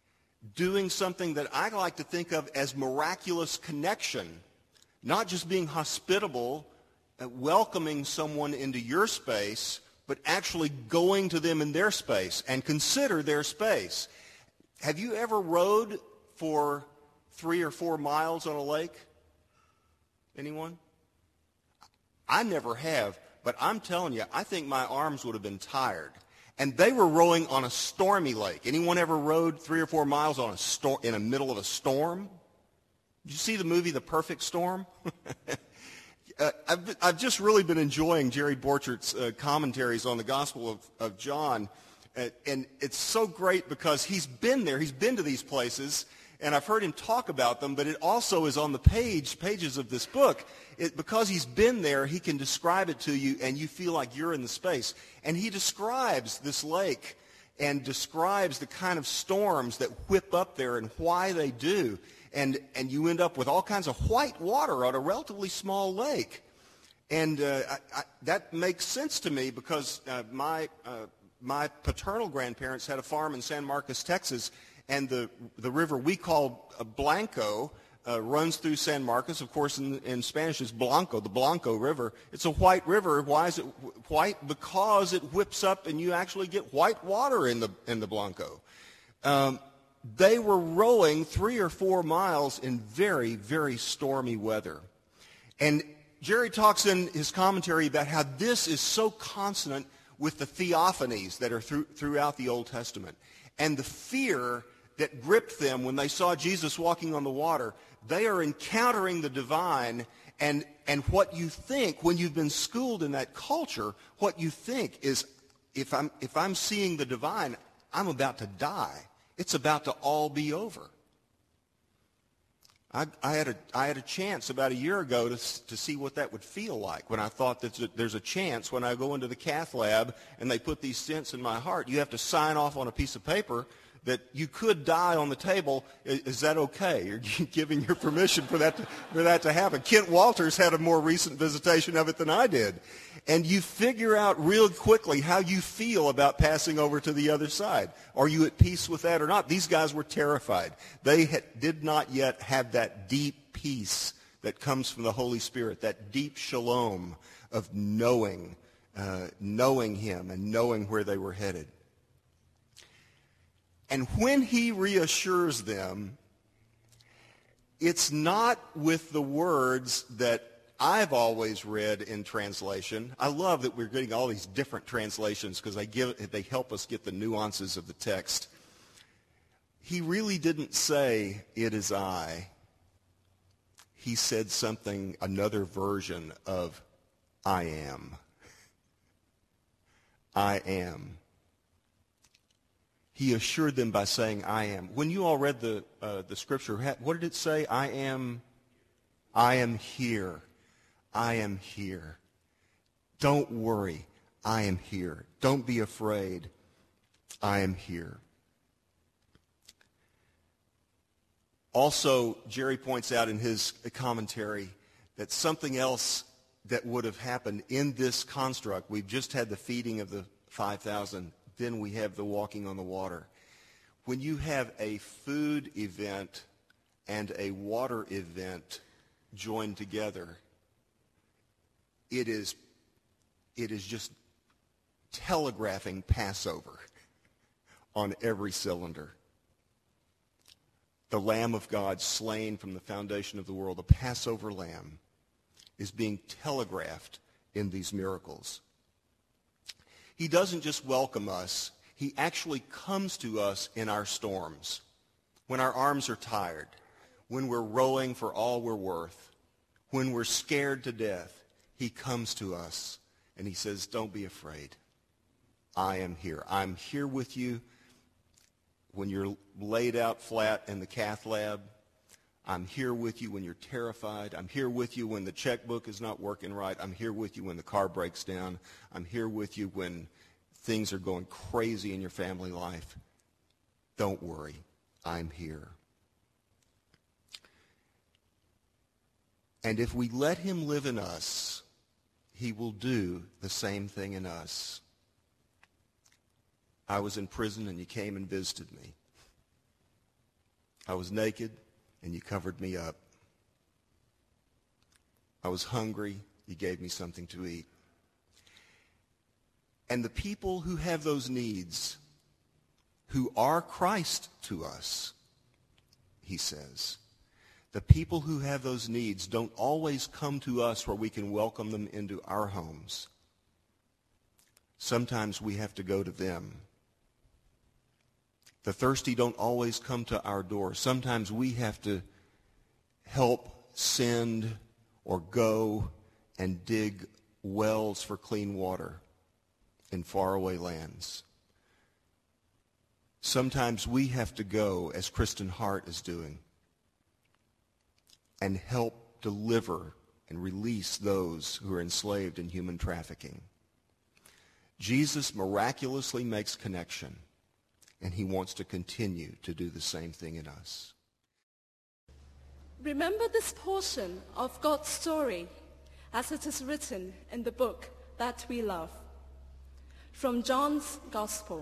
doing something that I like to think of as miraculous connection. Not just being hospitable, welcoming someone into your space, but actually going to them in their space and consider their space. Have you ever rowed for 3 or 4 miles on a lake? Anyone? I never have, but I'm telling you, I think my arms would have been tired. And they were rowing on a stormy lake. Anyone ever rowed 3 or 4 miles on in the middle of a storm? Did you see the movie The Perfect Storm? I've just really been enjoying Jerry Borchert's commentaries on the Gospel of John. And it's so great because he's been there. He's been to these places. And I've heard him talk about them, but it also is on the pages of this book. Because he's been there, he can describe it to you, and you feel like you're in the space. And he describes this lake and describes the kind of storms that whip up there and why they do. And you end up with all kinds of white water on a relatively small lake. And that makes sense to me because my paternal grandparents had a farm in San Marcos, Texas, and the river we call Blanco runs through San Marcos. Of course, in Spanish it's Blanco, the Blanco River. It's a white river. Why is it white? Because it whips up and you actually get white water in the Blanco. They were rowing 3 or 4 miles in very, very stormy weather. And Jerry talks in his commentary about how this is so consonant with the theophanies that are throughout the Old Testament. And the fear that gripped them when they saw Jesus walking on the water. They are encountering the divine, and what you think when you've been schooled in that culture, what you think is, if I'm seeing the divine, I'm about to die. It's about to all be over. I had a chance about a year ago to see what that would feel like when I thought that there's a chance when I go into the cath lab and they put these stents in my heart. You have to sign off on a piece of paper that you could die on the table. Is that okay? You're giving your permission for that to happen. Kent Walters had a more recent visitation of it than I did. And you figure out real quickly how you feel about passing over to the other side. Are you at peace with that or not? These guys were terrified. They did not yet have that deep peace that comes from the Holy Spirit, that deep shalom of knowing him and knowing where they were headed. And when he reassures them, it's not with the words that I've always read in translation. I love that we're getting all these different translations because they help us get the nuances of the text. He really didn't say, "It is I." He said another version of, "I am." I am. He assured them by saying, I am. When you all read the scripture, what did it say? I am here. I am here. Don't worry. I am here. Don't be afraid. I am here. Also, Jerry points out in his commentary that something else that would have happened in this construct, we've just had the feeding of the 5,000, then we have the walking on the water. When you have a food event and a water event joined together, it is just telegraphing Passover on every cylinder. The Lamb of God slain from the foundation of the world, the Passover Lamb, is being telegraphed in these miracles. He doesn't just welcome us. He actually comes to us in our storms, when our arms are tired, when we're rowing for all we're worth, when we're scared to death. He comes to us and he says, don't be afraid. I am here. I'm here with you when you're laid out flat in the cath lab. I'm here with you when you're terrified. I'm here with you when the checkbook is not working right. I'm here with you when the car breaks down. I'm here with you when things are going crazy in your family life. Don't worry. I'm here. And if we let him live in us, he will do the same thing in us. I was in prison and you came and visited me. I was naked and you covered me up. I was hungry, you gave me something to eat. And the people who have those needs, who are Christ to us, he says, the people who have those needs don't always come to us where we can welcome them into our homes. Sometimes we have to go to them. The thirsty don't always come to our door. Sometimes we have to help send or go and dig wells for clean water in faraway lands. Sometimes we have to go, as Kristen Hart is doing, and help deliver and release those who are enslaved in human trafficking. Jesus miraculously makes connection, and he wants to continue to do the same thing in us. Remember this portion of God's story as it is written in the book that we love, from John's Gospel.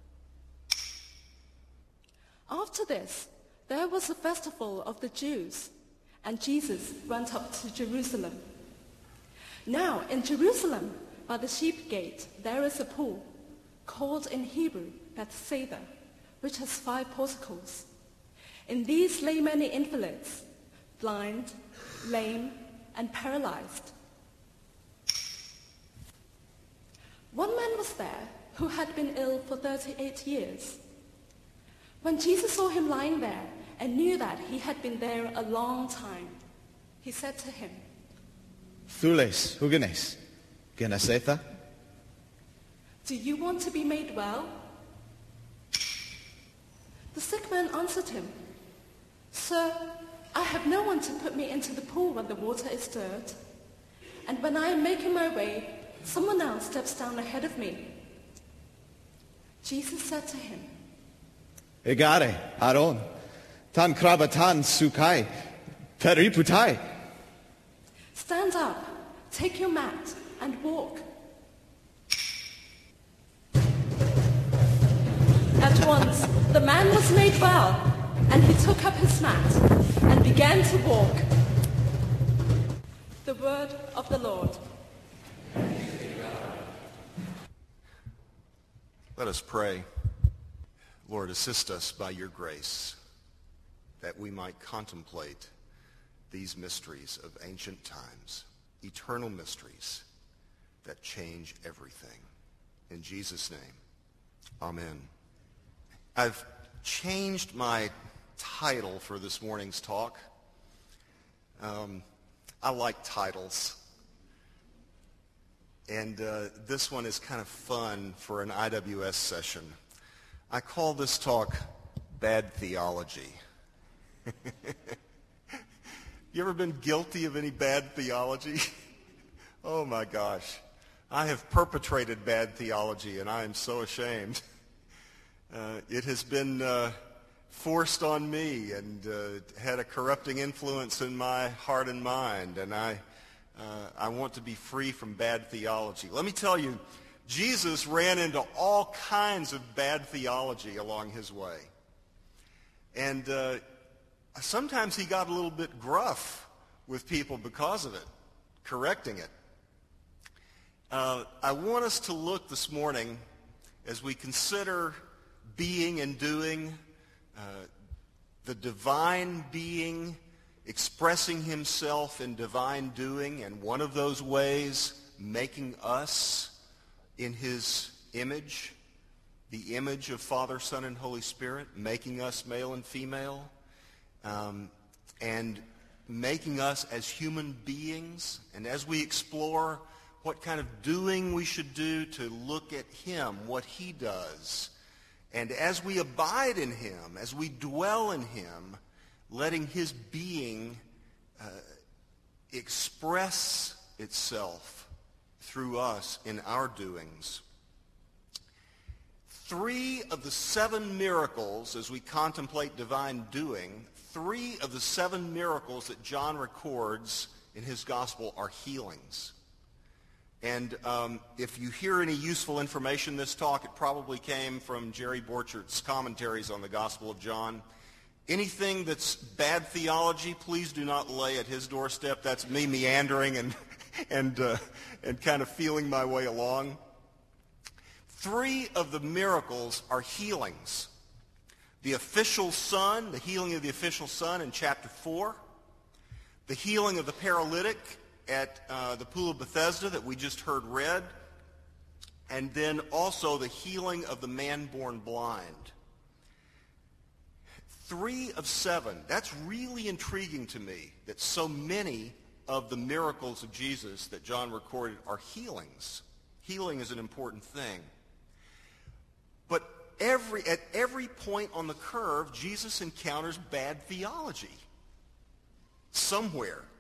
After this, there was a festival of the Jews, and Jesus went up to Jerusalem. Now, in Jerusalem, by the sheep gate, there is a pool, called in Hebrew Bethsaida, which has 5 porticos. In these lay many invalids, blind, lame, and paralyzed. One man was there who had been ill for 38 years. When Jesus saw him lying there and knew that he had been there a long time, he said to him, Thules, hugenes, genesetha? Do you want to be made well? The sick man answered him, Sir, I have no one to put me into the pool when the water is stirred, and when I am making my way, someone else steps down ahead of me. Jesus said to him, Egare, Aaron, tan krabatan sukai, periputai. Stand up, take your mat, and walk. At once, the man was made well, and he took up his mat and began to walk. The word of the Lord. Let us pray. Lord, assist us by your grace that we might contemplate these mysteries of ancient times, eternal mysteries that change everything. In Jesus' name, amen. I've changed my title for this morning's talk. I like titles. And this one is kind of fun for an IWS session. I call this talk Bad Theology. You ever been guilty of any bad theology? Oh my gosh. I have perpetrated bad theology, and I am so ashamed. It has been forced on me and had a corrupting influence in my heart and mind, and I want to be free from bad theology. Let me tell you, Jesus ran into all kinds of bad theology along his way. And sometimes he got a little bit gruff with people because of it, correcting it. I want us to look this morning as we consider being and doing, the divine being expressing himself in divine doing, and one of those ways making us in his image, the image of Father, Son, and Holy Spirit, making us male and female, and making us as human beings. And as we explore what kind of doing we should do to look at him, what he does, and as we abide in him, as we dwell in him, letting his being express itself through us in our doings. 3 of the 7 miracles, as we contemplate divine doing, 3 of the 7 miracles that John records in his gospel are healings. And if you hear any useful information in this talk, it probably came from Jerry Borchert's commentaries on the Gospel of John. Anything that's bad theology, please do not lay at his doorstep. That's me meandering and kind of feeling my way along. 3 of the miracles are healings. The official son, the healing of the official son in chapter 4. The healing of the paralytic at the Pool of Bethesda that we just heard read. And then also the healing of the man born blind. 3 of 7. That's really intriguing to me, that so many of the miracles of Jesus that John recorded are healings. Healing is an important thing. But at every point on the curve, Jesus encounters bad theology somewhere.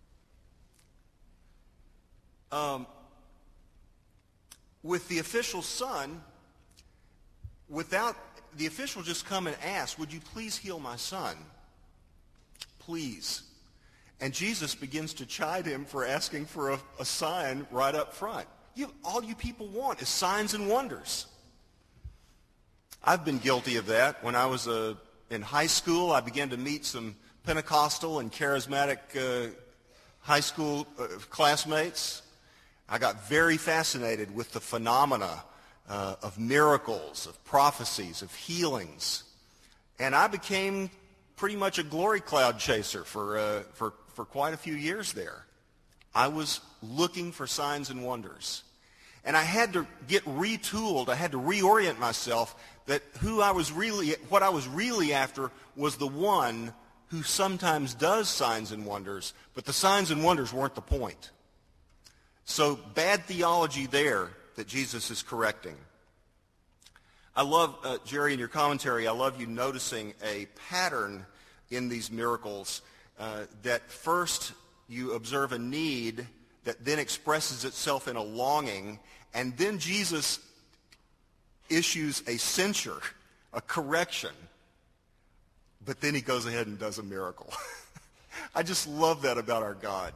With the official son, without the official just come and ask, would you please heal my son? Please. And Jesus begins to chide him for asking for a sign right up front. All you people want is signs and wonders. I've been guilty of that. When I was in high school, I began to meet some Pentecostal and charismatic high school classmates. I got very fascinated with the phenomena of miracles, of prophecies, of healings. And I became pretty much a glory cloud chaser for quite a few years there. I was looking for signs and wonders. And I had to get retooled. I had to reorient myself that what I was really after was the one who sometimes does signs and wonders, but the signs and wonders weren't the point. So bad theology there that Jesus is correcting. I love, Jerry, in your commentary, I love you noticing a pattern in these miracles that first you observe a need that then expresses itself in a longing, and then Jesus issues a censure, a correction, but then he goes ahead and does a miracle. I just love that about our God.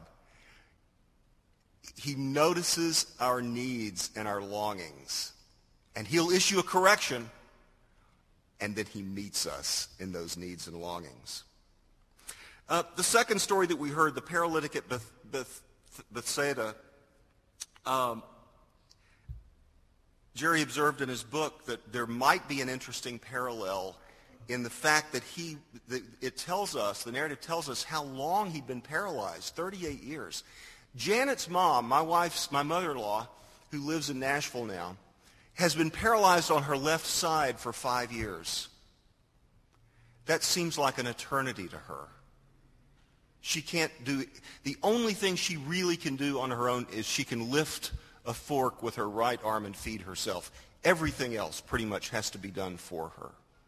He notices our needs and our longings, and he'll issue a correction, and then he meets us in those needs and longings. The second story that we heard, the paralytic at Bethsaida, Jerry observed in his book that there might be an interesting parallel in the fact that it tells us, the narrative tells us how long he'd been paralyzed, 38 years. Janet's mom, my mother-in-law, who lives in Nashville now, has been paralyzed on her left side for 5 years. That seems like an eternity to her. She can't do, the only thing she really can do on her own is she can lift a fork with her right arm and feed herself. Everything else pretty much has to be done for her.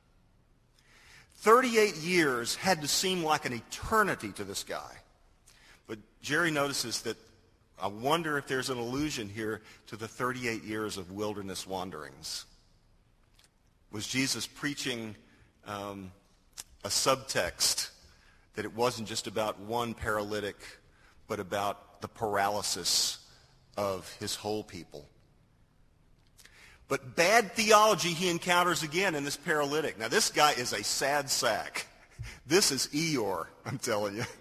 38 years had to seem like an eternity to this guy. But Jerry notices that I wonder if there's an allusion here to the 38 years of wilderness wanderings. Was Jesus preaching a subtext that it wasn't just about one paralytic, but about the paralysis of his whole people? But bad theology he encounters again in this paralytic. Now, this guy is a sad sack. This is Eeyore, I'm telling you.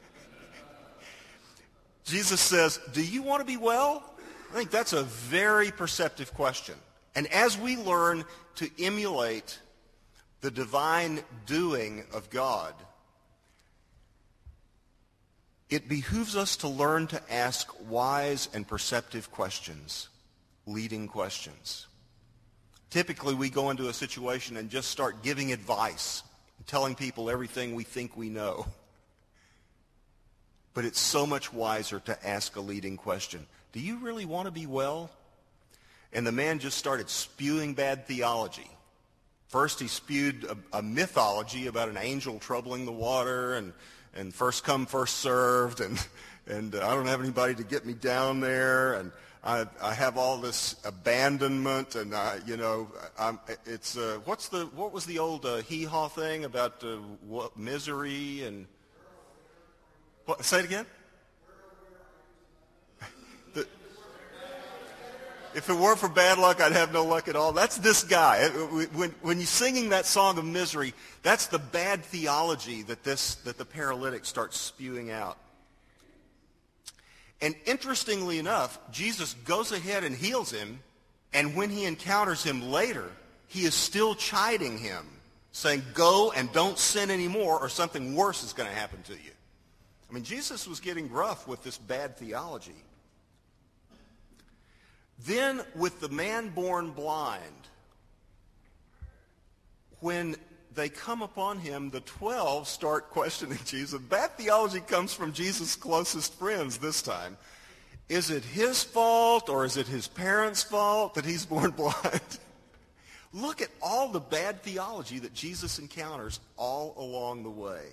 Jesus says, do you want to be well? I think that's a very perceptive question. And as we learn to emulate the divine doing of God, it behooves us to learn to ask wise and perceptive questions, leading questions. Typically, we go into a situation and just start giving advice, telling people everything we think we know. But it's so much wiser to ask a leading question. Do you really want to be well? And the man just started spewing bad theology. First, he spewed a mythology about an angel troubling the water and first come, first served, and I don't have anybody to get me down there, and I have all this abandonment, and what was the old hee-haw thing about misery and what? Say it again. If it weren't for bad luck, I'd have no luck at all. That's this guy. When you're singing that song of misery, that's the bad theology that the paralytic starts spewing out. And interestingly enough, Jesus goes ahead and heals him, and when he encounters him later, he is still chiding him, saying, go and don't sin anymore, or something worse is going to happen to you. I mean, Jesus was getting rough with this bad theology. Then with the man born blind, when they come upon him, the 12 start questioning Jesus. Bad theology comes from Jesus' closest friends this time. Is it his fault or is it his parents' fault that he's born blind? Look at all the bad theology that Jesus encounters all along the way.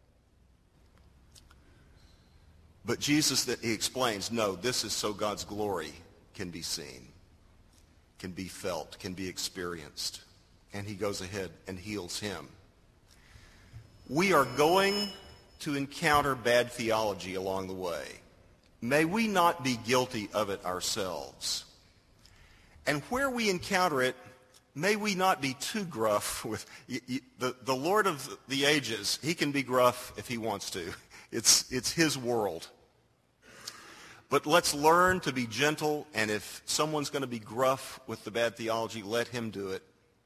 But Jesus, he explains, no, this is so God's glory can be seen, can be felt, can be experienced. And he goes ahead and heals him. We are going to encounter bad theology along the way. May we not be guilty of it ourselves. And where we encounter it, may we not be too gruff with the Lord of the ages. He can be gruff if he wants to. It's his world. But let's learn to be gentle, and if someone's going to be gruff with the bad theology, let him do it.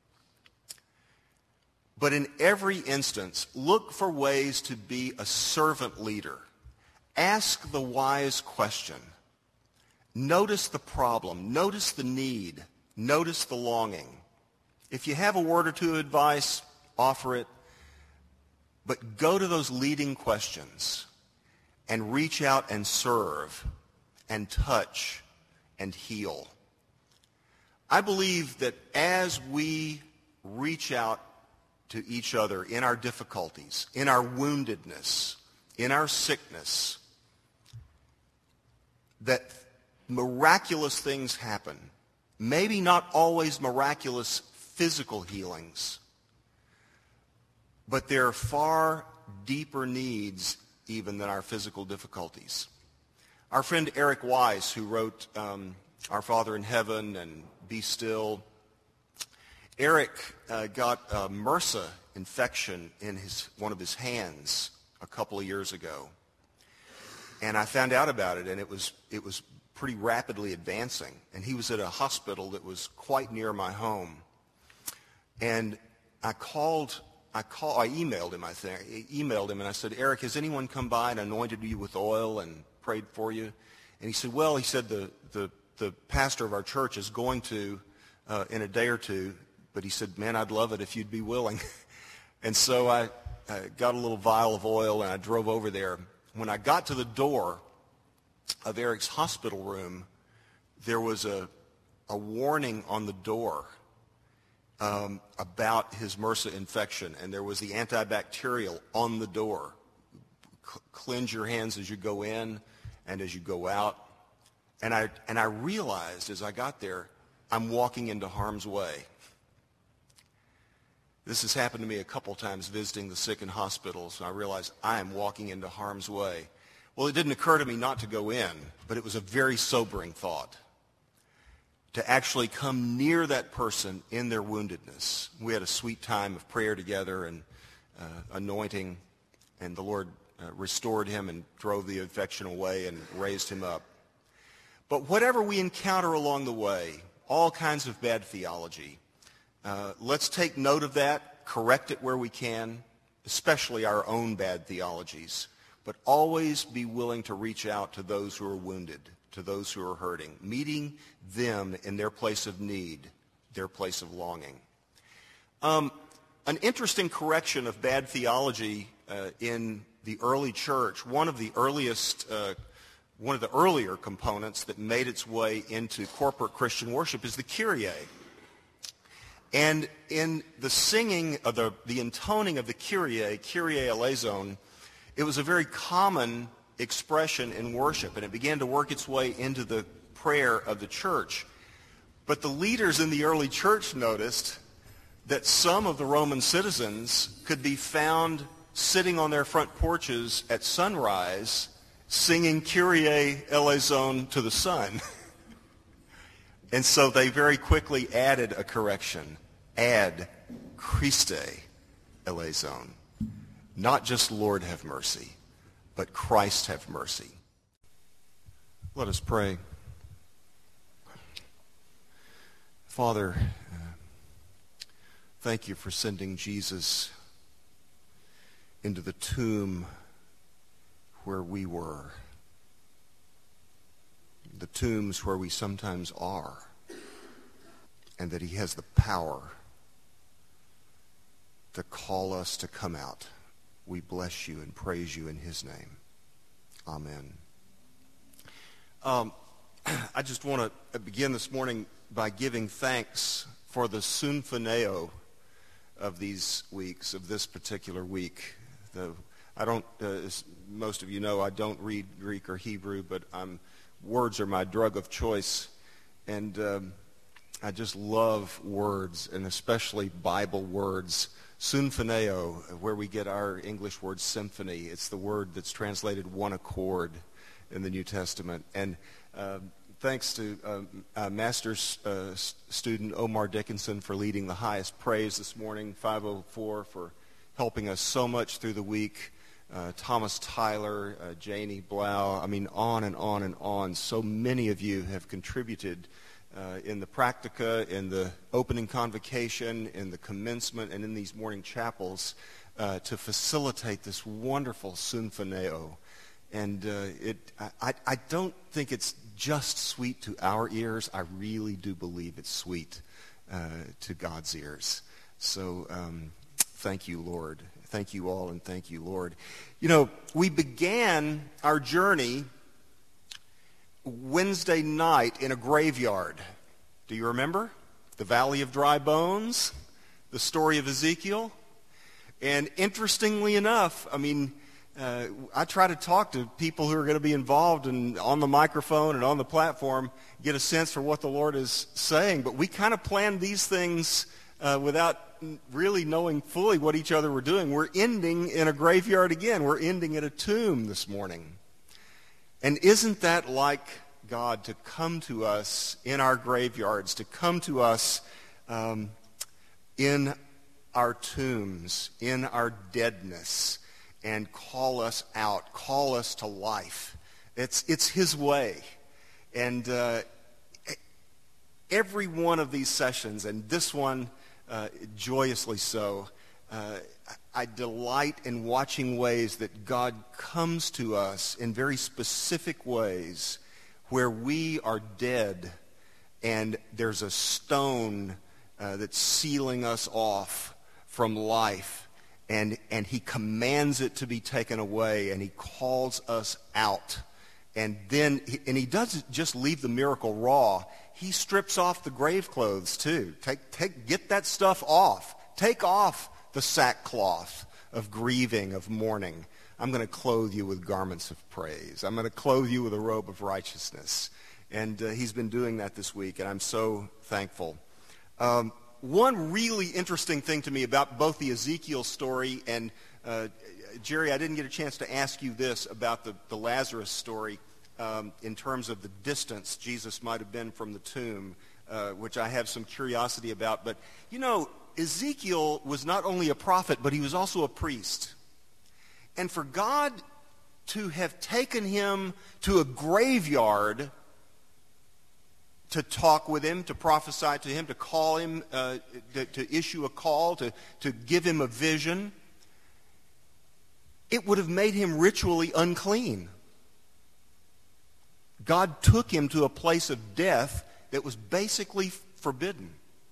But in every instance, look for ways to be a servant leader. Ask the wise question. Notice the problem. Notice the need. Notice the longing. If you have a word or two of advice, offer it. But go to those leading questions and reach out and serve and touch and heal. I believe that as we reach out to each other in our difficulties, in our woundedness, in our sickness, that miraculous things happen. Maybe not always miraculous physical healings, but there are far deeper needs even than our physical difficulties. Our friend Eric Wise, who wrote Our Father in Heaven and Be Still, Eric got a MRSA infection in one of his hands a couple of years ago. And I found out about it, and it was pretty rapidly advancing. And he was at a hospital that was quite near my home. And I emailed him, and I said, Eric, has anyone come by and anointed you with oil and prayed for you? And he said, well, the pastor of our church is going to in a day or two, but he said, man, I'd love it if you'd be willing. And so I got a little vial of oil, and I drove over there. When I got to the door of Eric's hospital room, there was a warning on the door about his MRSA infection, and there was the antibacterial on the door. Cleanse your hands as you go in and as you go out. And I realized as I got there, I'm walking into harm's way. This has happened to me a couple times visiting the sick in hospitals, and I realized I am walking into harm's way. Well, it didn't occur to me not to go in, but it was a very sobering thought to actually come near that person in their woundedness. We had a sweet time of prayer together and anointing, and the Lord restored him and drove the infection away and raised him up. But whatever we encounter along the way, all kinds of bad theology, let's take note of that, correct it where we can, especially our own bad theologies, but always be willing to reach out to those who are wounded, to those who are hurting, meeting them in their place of need, their place of longing. An interesting correction of bad theology in the early church, one of the earlier components that made its way into corporate Christian worship is the Kyrie. And in the singing of the intoning of the Kyrie, Kyrie eleison, it was a very common expression in worship, and it began to work its way into the prayer of the church. But the leaders in the early church noticed that some of the Roman citizens could be found sitting on their front porches at sunrise singing Kyrie eleison to the sun. And so they very quickly added a correction. Add Christe eleison. Not just Lord have mercy, but Christ have mercy. Let us pray. Father, thank you for sending Jesus into the tomb where we were, the tombs where we sometimes are, and that he has the power to call us to come out. We bless you and praise you in his name. Amen. I just want to begin this morning by giving thanks for the sunphoneo of these weeks, of this particular week. I don't, as most of you know, I don't read Greek or Hebrew, but words are my drug of choice. And I just love words, and especially Bible words. Sunphoneo, where we get our English word symphony. It's the word that's translated one accord in the New Testament. And thanks to master's student Omar Dickinson for leading the highest praise this morning, 504 for helping us so much through the week, Thomas Tyler, Janie Blau, I mean on and on and on. So many of you have contributed in the practica, in the opening convocation, in the commencement, and in these morning chapels to facilitate this wonderful sunphoneo. And I don't think it's just sweet to our ears. I really do believe it's sweet to God's ears. So thank you, Lord. Thank you all, and thank you, Lord. You know, we began our journey Wednesday night in a graveyard. Do you remember? The Valley of Dry Bones, the story of Ezekiel. And interestingly enough, I mean, I try to talk to people who are going to be involved and on the microphone and on the platform, get a sense for what the Lord is saying. But we kind of planned these things without really knowing fully what each other were doing. We're ending in a graveyard again. We're ending at a tomb this morning. And isn't that like God to come to us in our graveyards, to come to us in our tombs, in our deadness, and call us out, call us to life? It's his way. And every one of these sessions, and this one joyously so, I delight in watching ways that God comes to us in very specific ways where we are dead and there's a stone that's sealing us off from life, and he commands it to be taken away, and he calls us out, And he doesn't just leave the miracle raw. He strips off the grave clothes too. Get that stuff off. Take off the sackcloth of grieving, of mourning. I'm going to clothe you with garments of praise. I'm going to clothe you with a robe of righteousness. And he's been doing that this week, and I'm so thankful. One really interesting thing to me about both the Ezekiel story and, Jerry, I didn't get a chance to ask you this about the Lazarus story in terms of the distance Jesus might have been from the tomb, which I have some curiosity about. But, you know, Ezekiel was not only a prophet, but he was also a priest. And for God to have taken him to a graveyard to talk with him, to prophesy to him, to call him, to issue a call, to give him a vision, it would have made him ritually unclean. God took him to a place of death that was basically forbidden.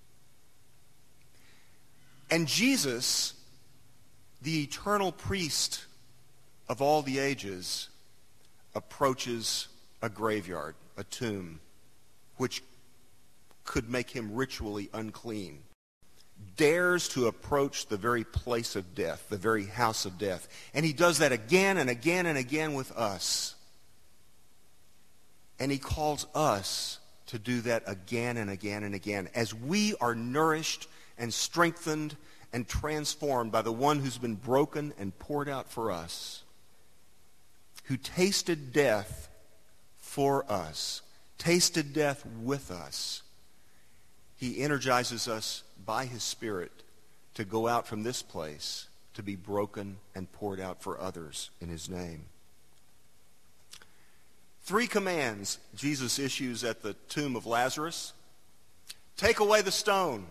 And Jesus, the eternal priest of all the ages, approaches a graveyard, a tomb, which could make him ritually unclean, dares to approach the very place of death, the very house of death. And he does that again and again and again with us. And he calls us to do that again and again and again as we are nourished and strengthened and transformed by the one who's been broken and poured out for us, who tasted death for us, tasted death with us. He energizes us by his Spirit to go out from this place to be broken and poured out for others in his name. 3 commands Jesus issues at the tomb of Lazarus. Take away the stone.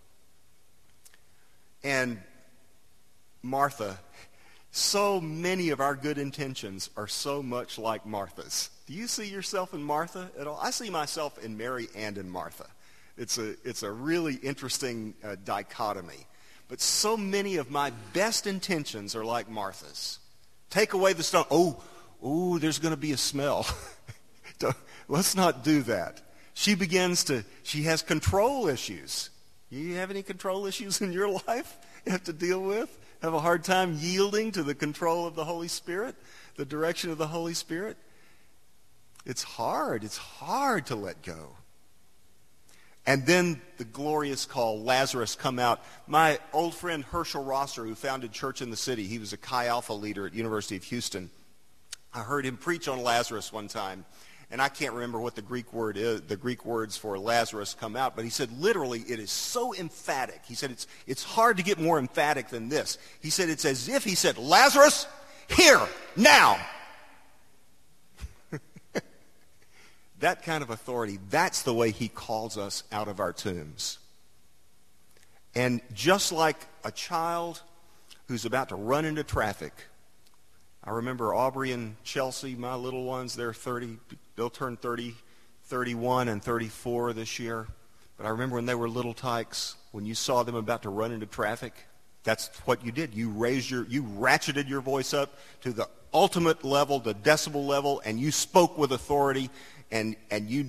And Martha, so many of our good intentions are so much like Martha's. Do you see yourself in Martha at all? I see myself in Mary and in Martha. It's a really interesting dichotomy. But so many of my best intentions are like Martha's. Take away the stone. Oh, there's going to be a smell. Let's not do that. She has control issues. You have any control issues in your life you have to deal with? Have a hard time yielding to the control of the Holy Spirit, the direction of the Holy Spirit? It's hard. It's hard to let go. And then the glorious call, Lazarus, come out. My old friend Herschel Rosser, who founded Church in the City, he was a Chi Alpha leader at University of Houston. I heard him preach on Lazarus one time, and I can't remember what the Greek word is, the Greek words for Lazarus come out, but he said literally it is so emphatic. He said it's hard to get more emphatic than this. He said it's as if he said, Lazarus, here, now. That kind of authority, that's the way he calls us out of our tombs. And just like a child who's about to run into traffic, I remember Aubrey and Chelsea, my little ones, they'll turn 30, 31, and 34 this year. But I remember when they were little tykes, when you saw them about to run into traffic, that's what you did. You ratcheted your voice up to the ultimate level, the decibel level, and you spoke with authority, and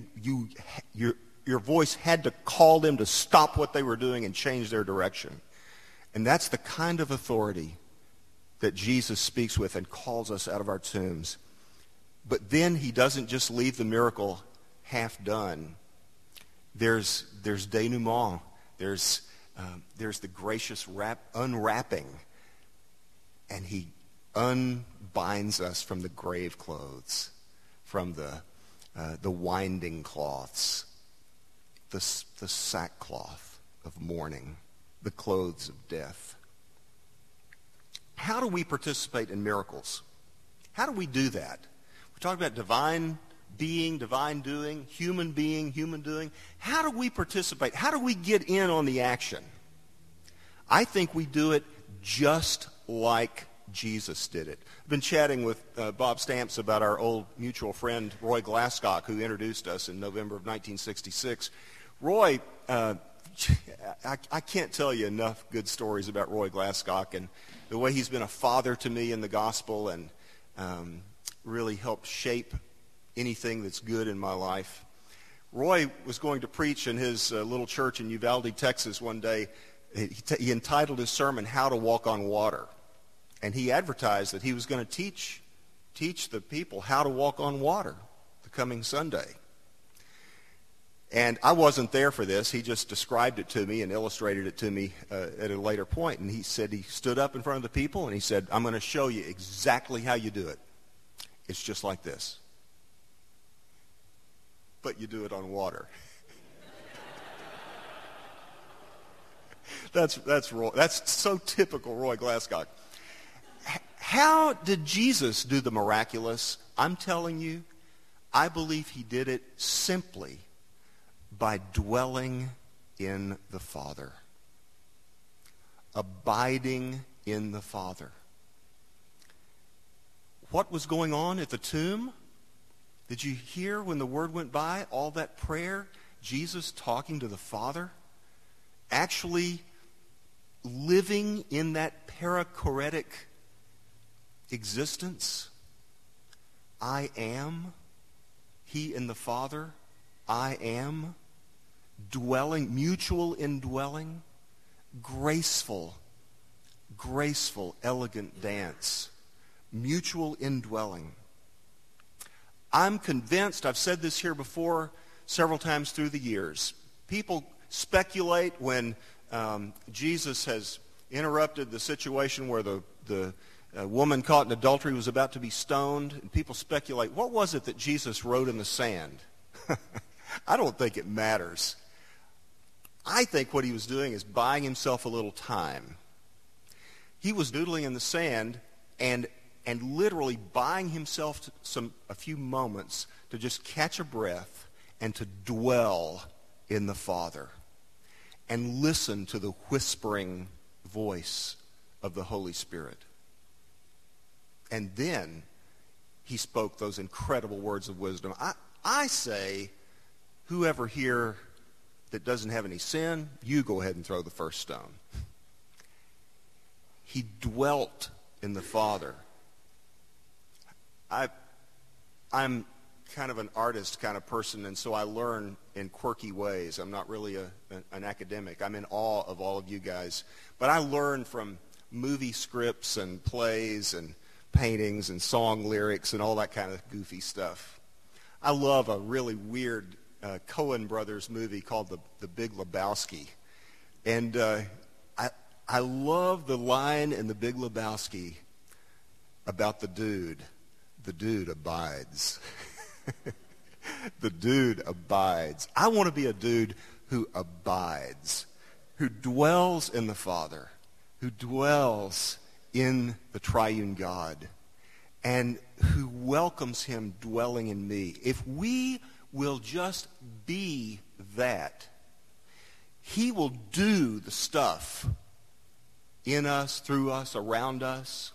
your voice had to call them to stop what they were doing and change their direction. And that's the kind of authority that Jesus speaks with and calls us out of our tombs. But then he doesn't just leave the miracle half done. There's denouement. There's the gracious unwrapping. And he unbinds us from the grave clothes, from the winding cloths, the sackcloth of mourning, the clothes of death. How do we participate in miracles? How do we do that? We talk about divine being, divine doing, human being, human doing. How do we participate? How do we get in on the action? I think we do it just like Jesus did it. I've been chatting with Bob Stamps about our old mutual friend, Roy Glasscock, who introduced us in November of 1966. Roy, I can't tell you enough good stories about Roy Glasscock and the way he's been a father to me in the gospel and really helped shape anything that's good in my life. Roy was going to preach in his little church in Uvalde, Texas one day. He entitled his sermon, How to Walk on Water. And he advertised that he was going to teach the people how to walk on water the coming Sunday. And I wasn't there for this. He just described it to me and illustrated it to me at a later point. And he said he stood up in front of the people and he said, I'm going to show you exactly how you do it. It's just like this. But you do it on water. That's Roy. That's so typical Roy Glasscock. How did Jesus do the miraculous? I'm telling you, I believe he did it simply by dwelling in the Father. Abiding in the Father. What was going on at the tomb? Did you hear when the word went by, all that prayer? Jesus talking to the Father? Actually living in that perichoretic existence. I am. He and the Father. I am. Dwelling, mutual indwelling. Graceful, elegant dance. Mutual indwelling. I'm convinced, I've said this here before several times through the years, people speculate when Jesus has interrupted the situation where the woman caught in adultery was about to be stoned, and people speculate, what was it that Jesus wrote in the sand? I don't think it matters. I think what he was doing is buying himself a little time. He was doodling in the sand and literally buying himself a few moments to just catch a breath and to dwell in the Father and listen to the whispering voice of the Holy Spirit. And then he spoke those incredible words of wisdom. I say, whoever here that doesn't have any sin, you go ahead and throw the first stone. He dwelt in the Father. I'm kind of an artist kind of person, and so I learn in quirky ways. I'm not really an academic. I'm in awe of all of you guys. But I learn from movie scripts and plays and paintings and song lyrics and all that kind of goofy stuff. I love a really weird Coen Brothers movie called The Big Lebowski. And I love the line in The Big Lebowski about the dude. The dude abides. The dude abides. I want to be a dude who abides, who dwells in the Father, who dwells in the triune God, and who welcomes him dwelling in me. If we will just be that, he will do the stuff in us, through us, around us.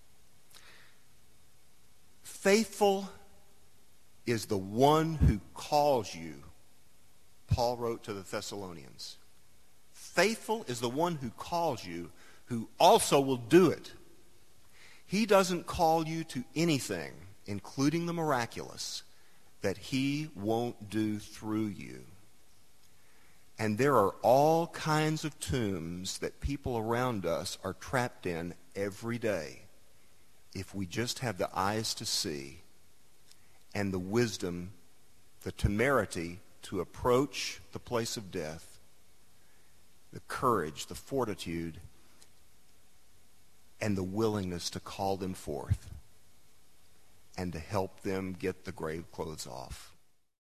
Faithful is the one who calls you, Paul wrote to the Thessalonians. Faithful is the one who calls you, who also will do it. He doesn't call you to anything, including the miraculous, that he won't do through you. And there are all kinds of tombs that people around us are trapped in every day. If we just have the eyes to see and the wisdom, the temerity to approach the place of death, the courage, the fortitude, and the willingness to call them forth and to help them get the grave clothes off.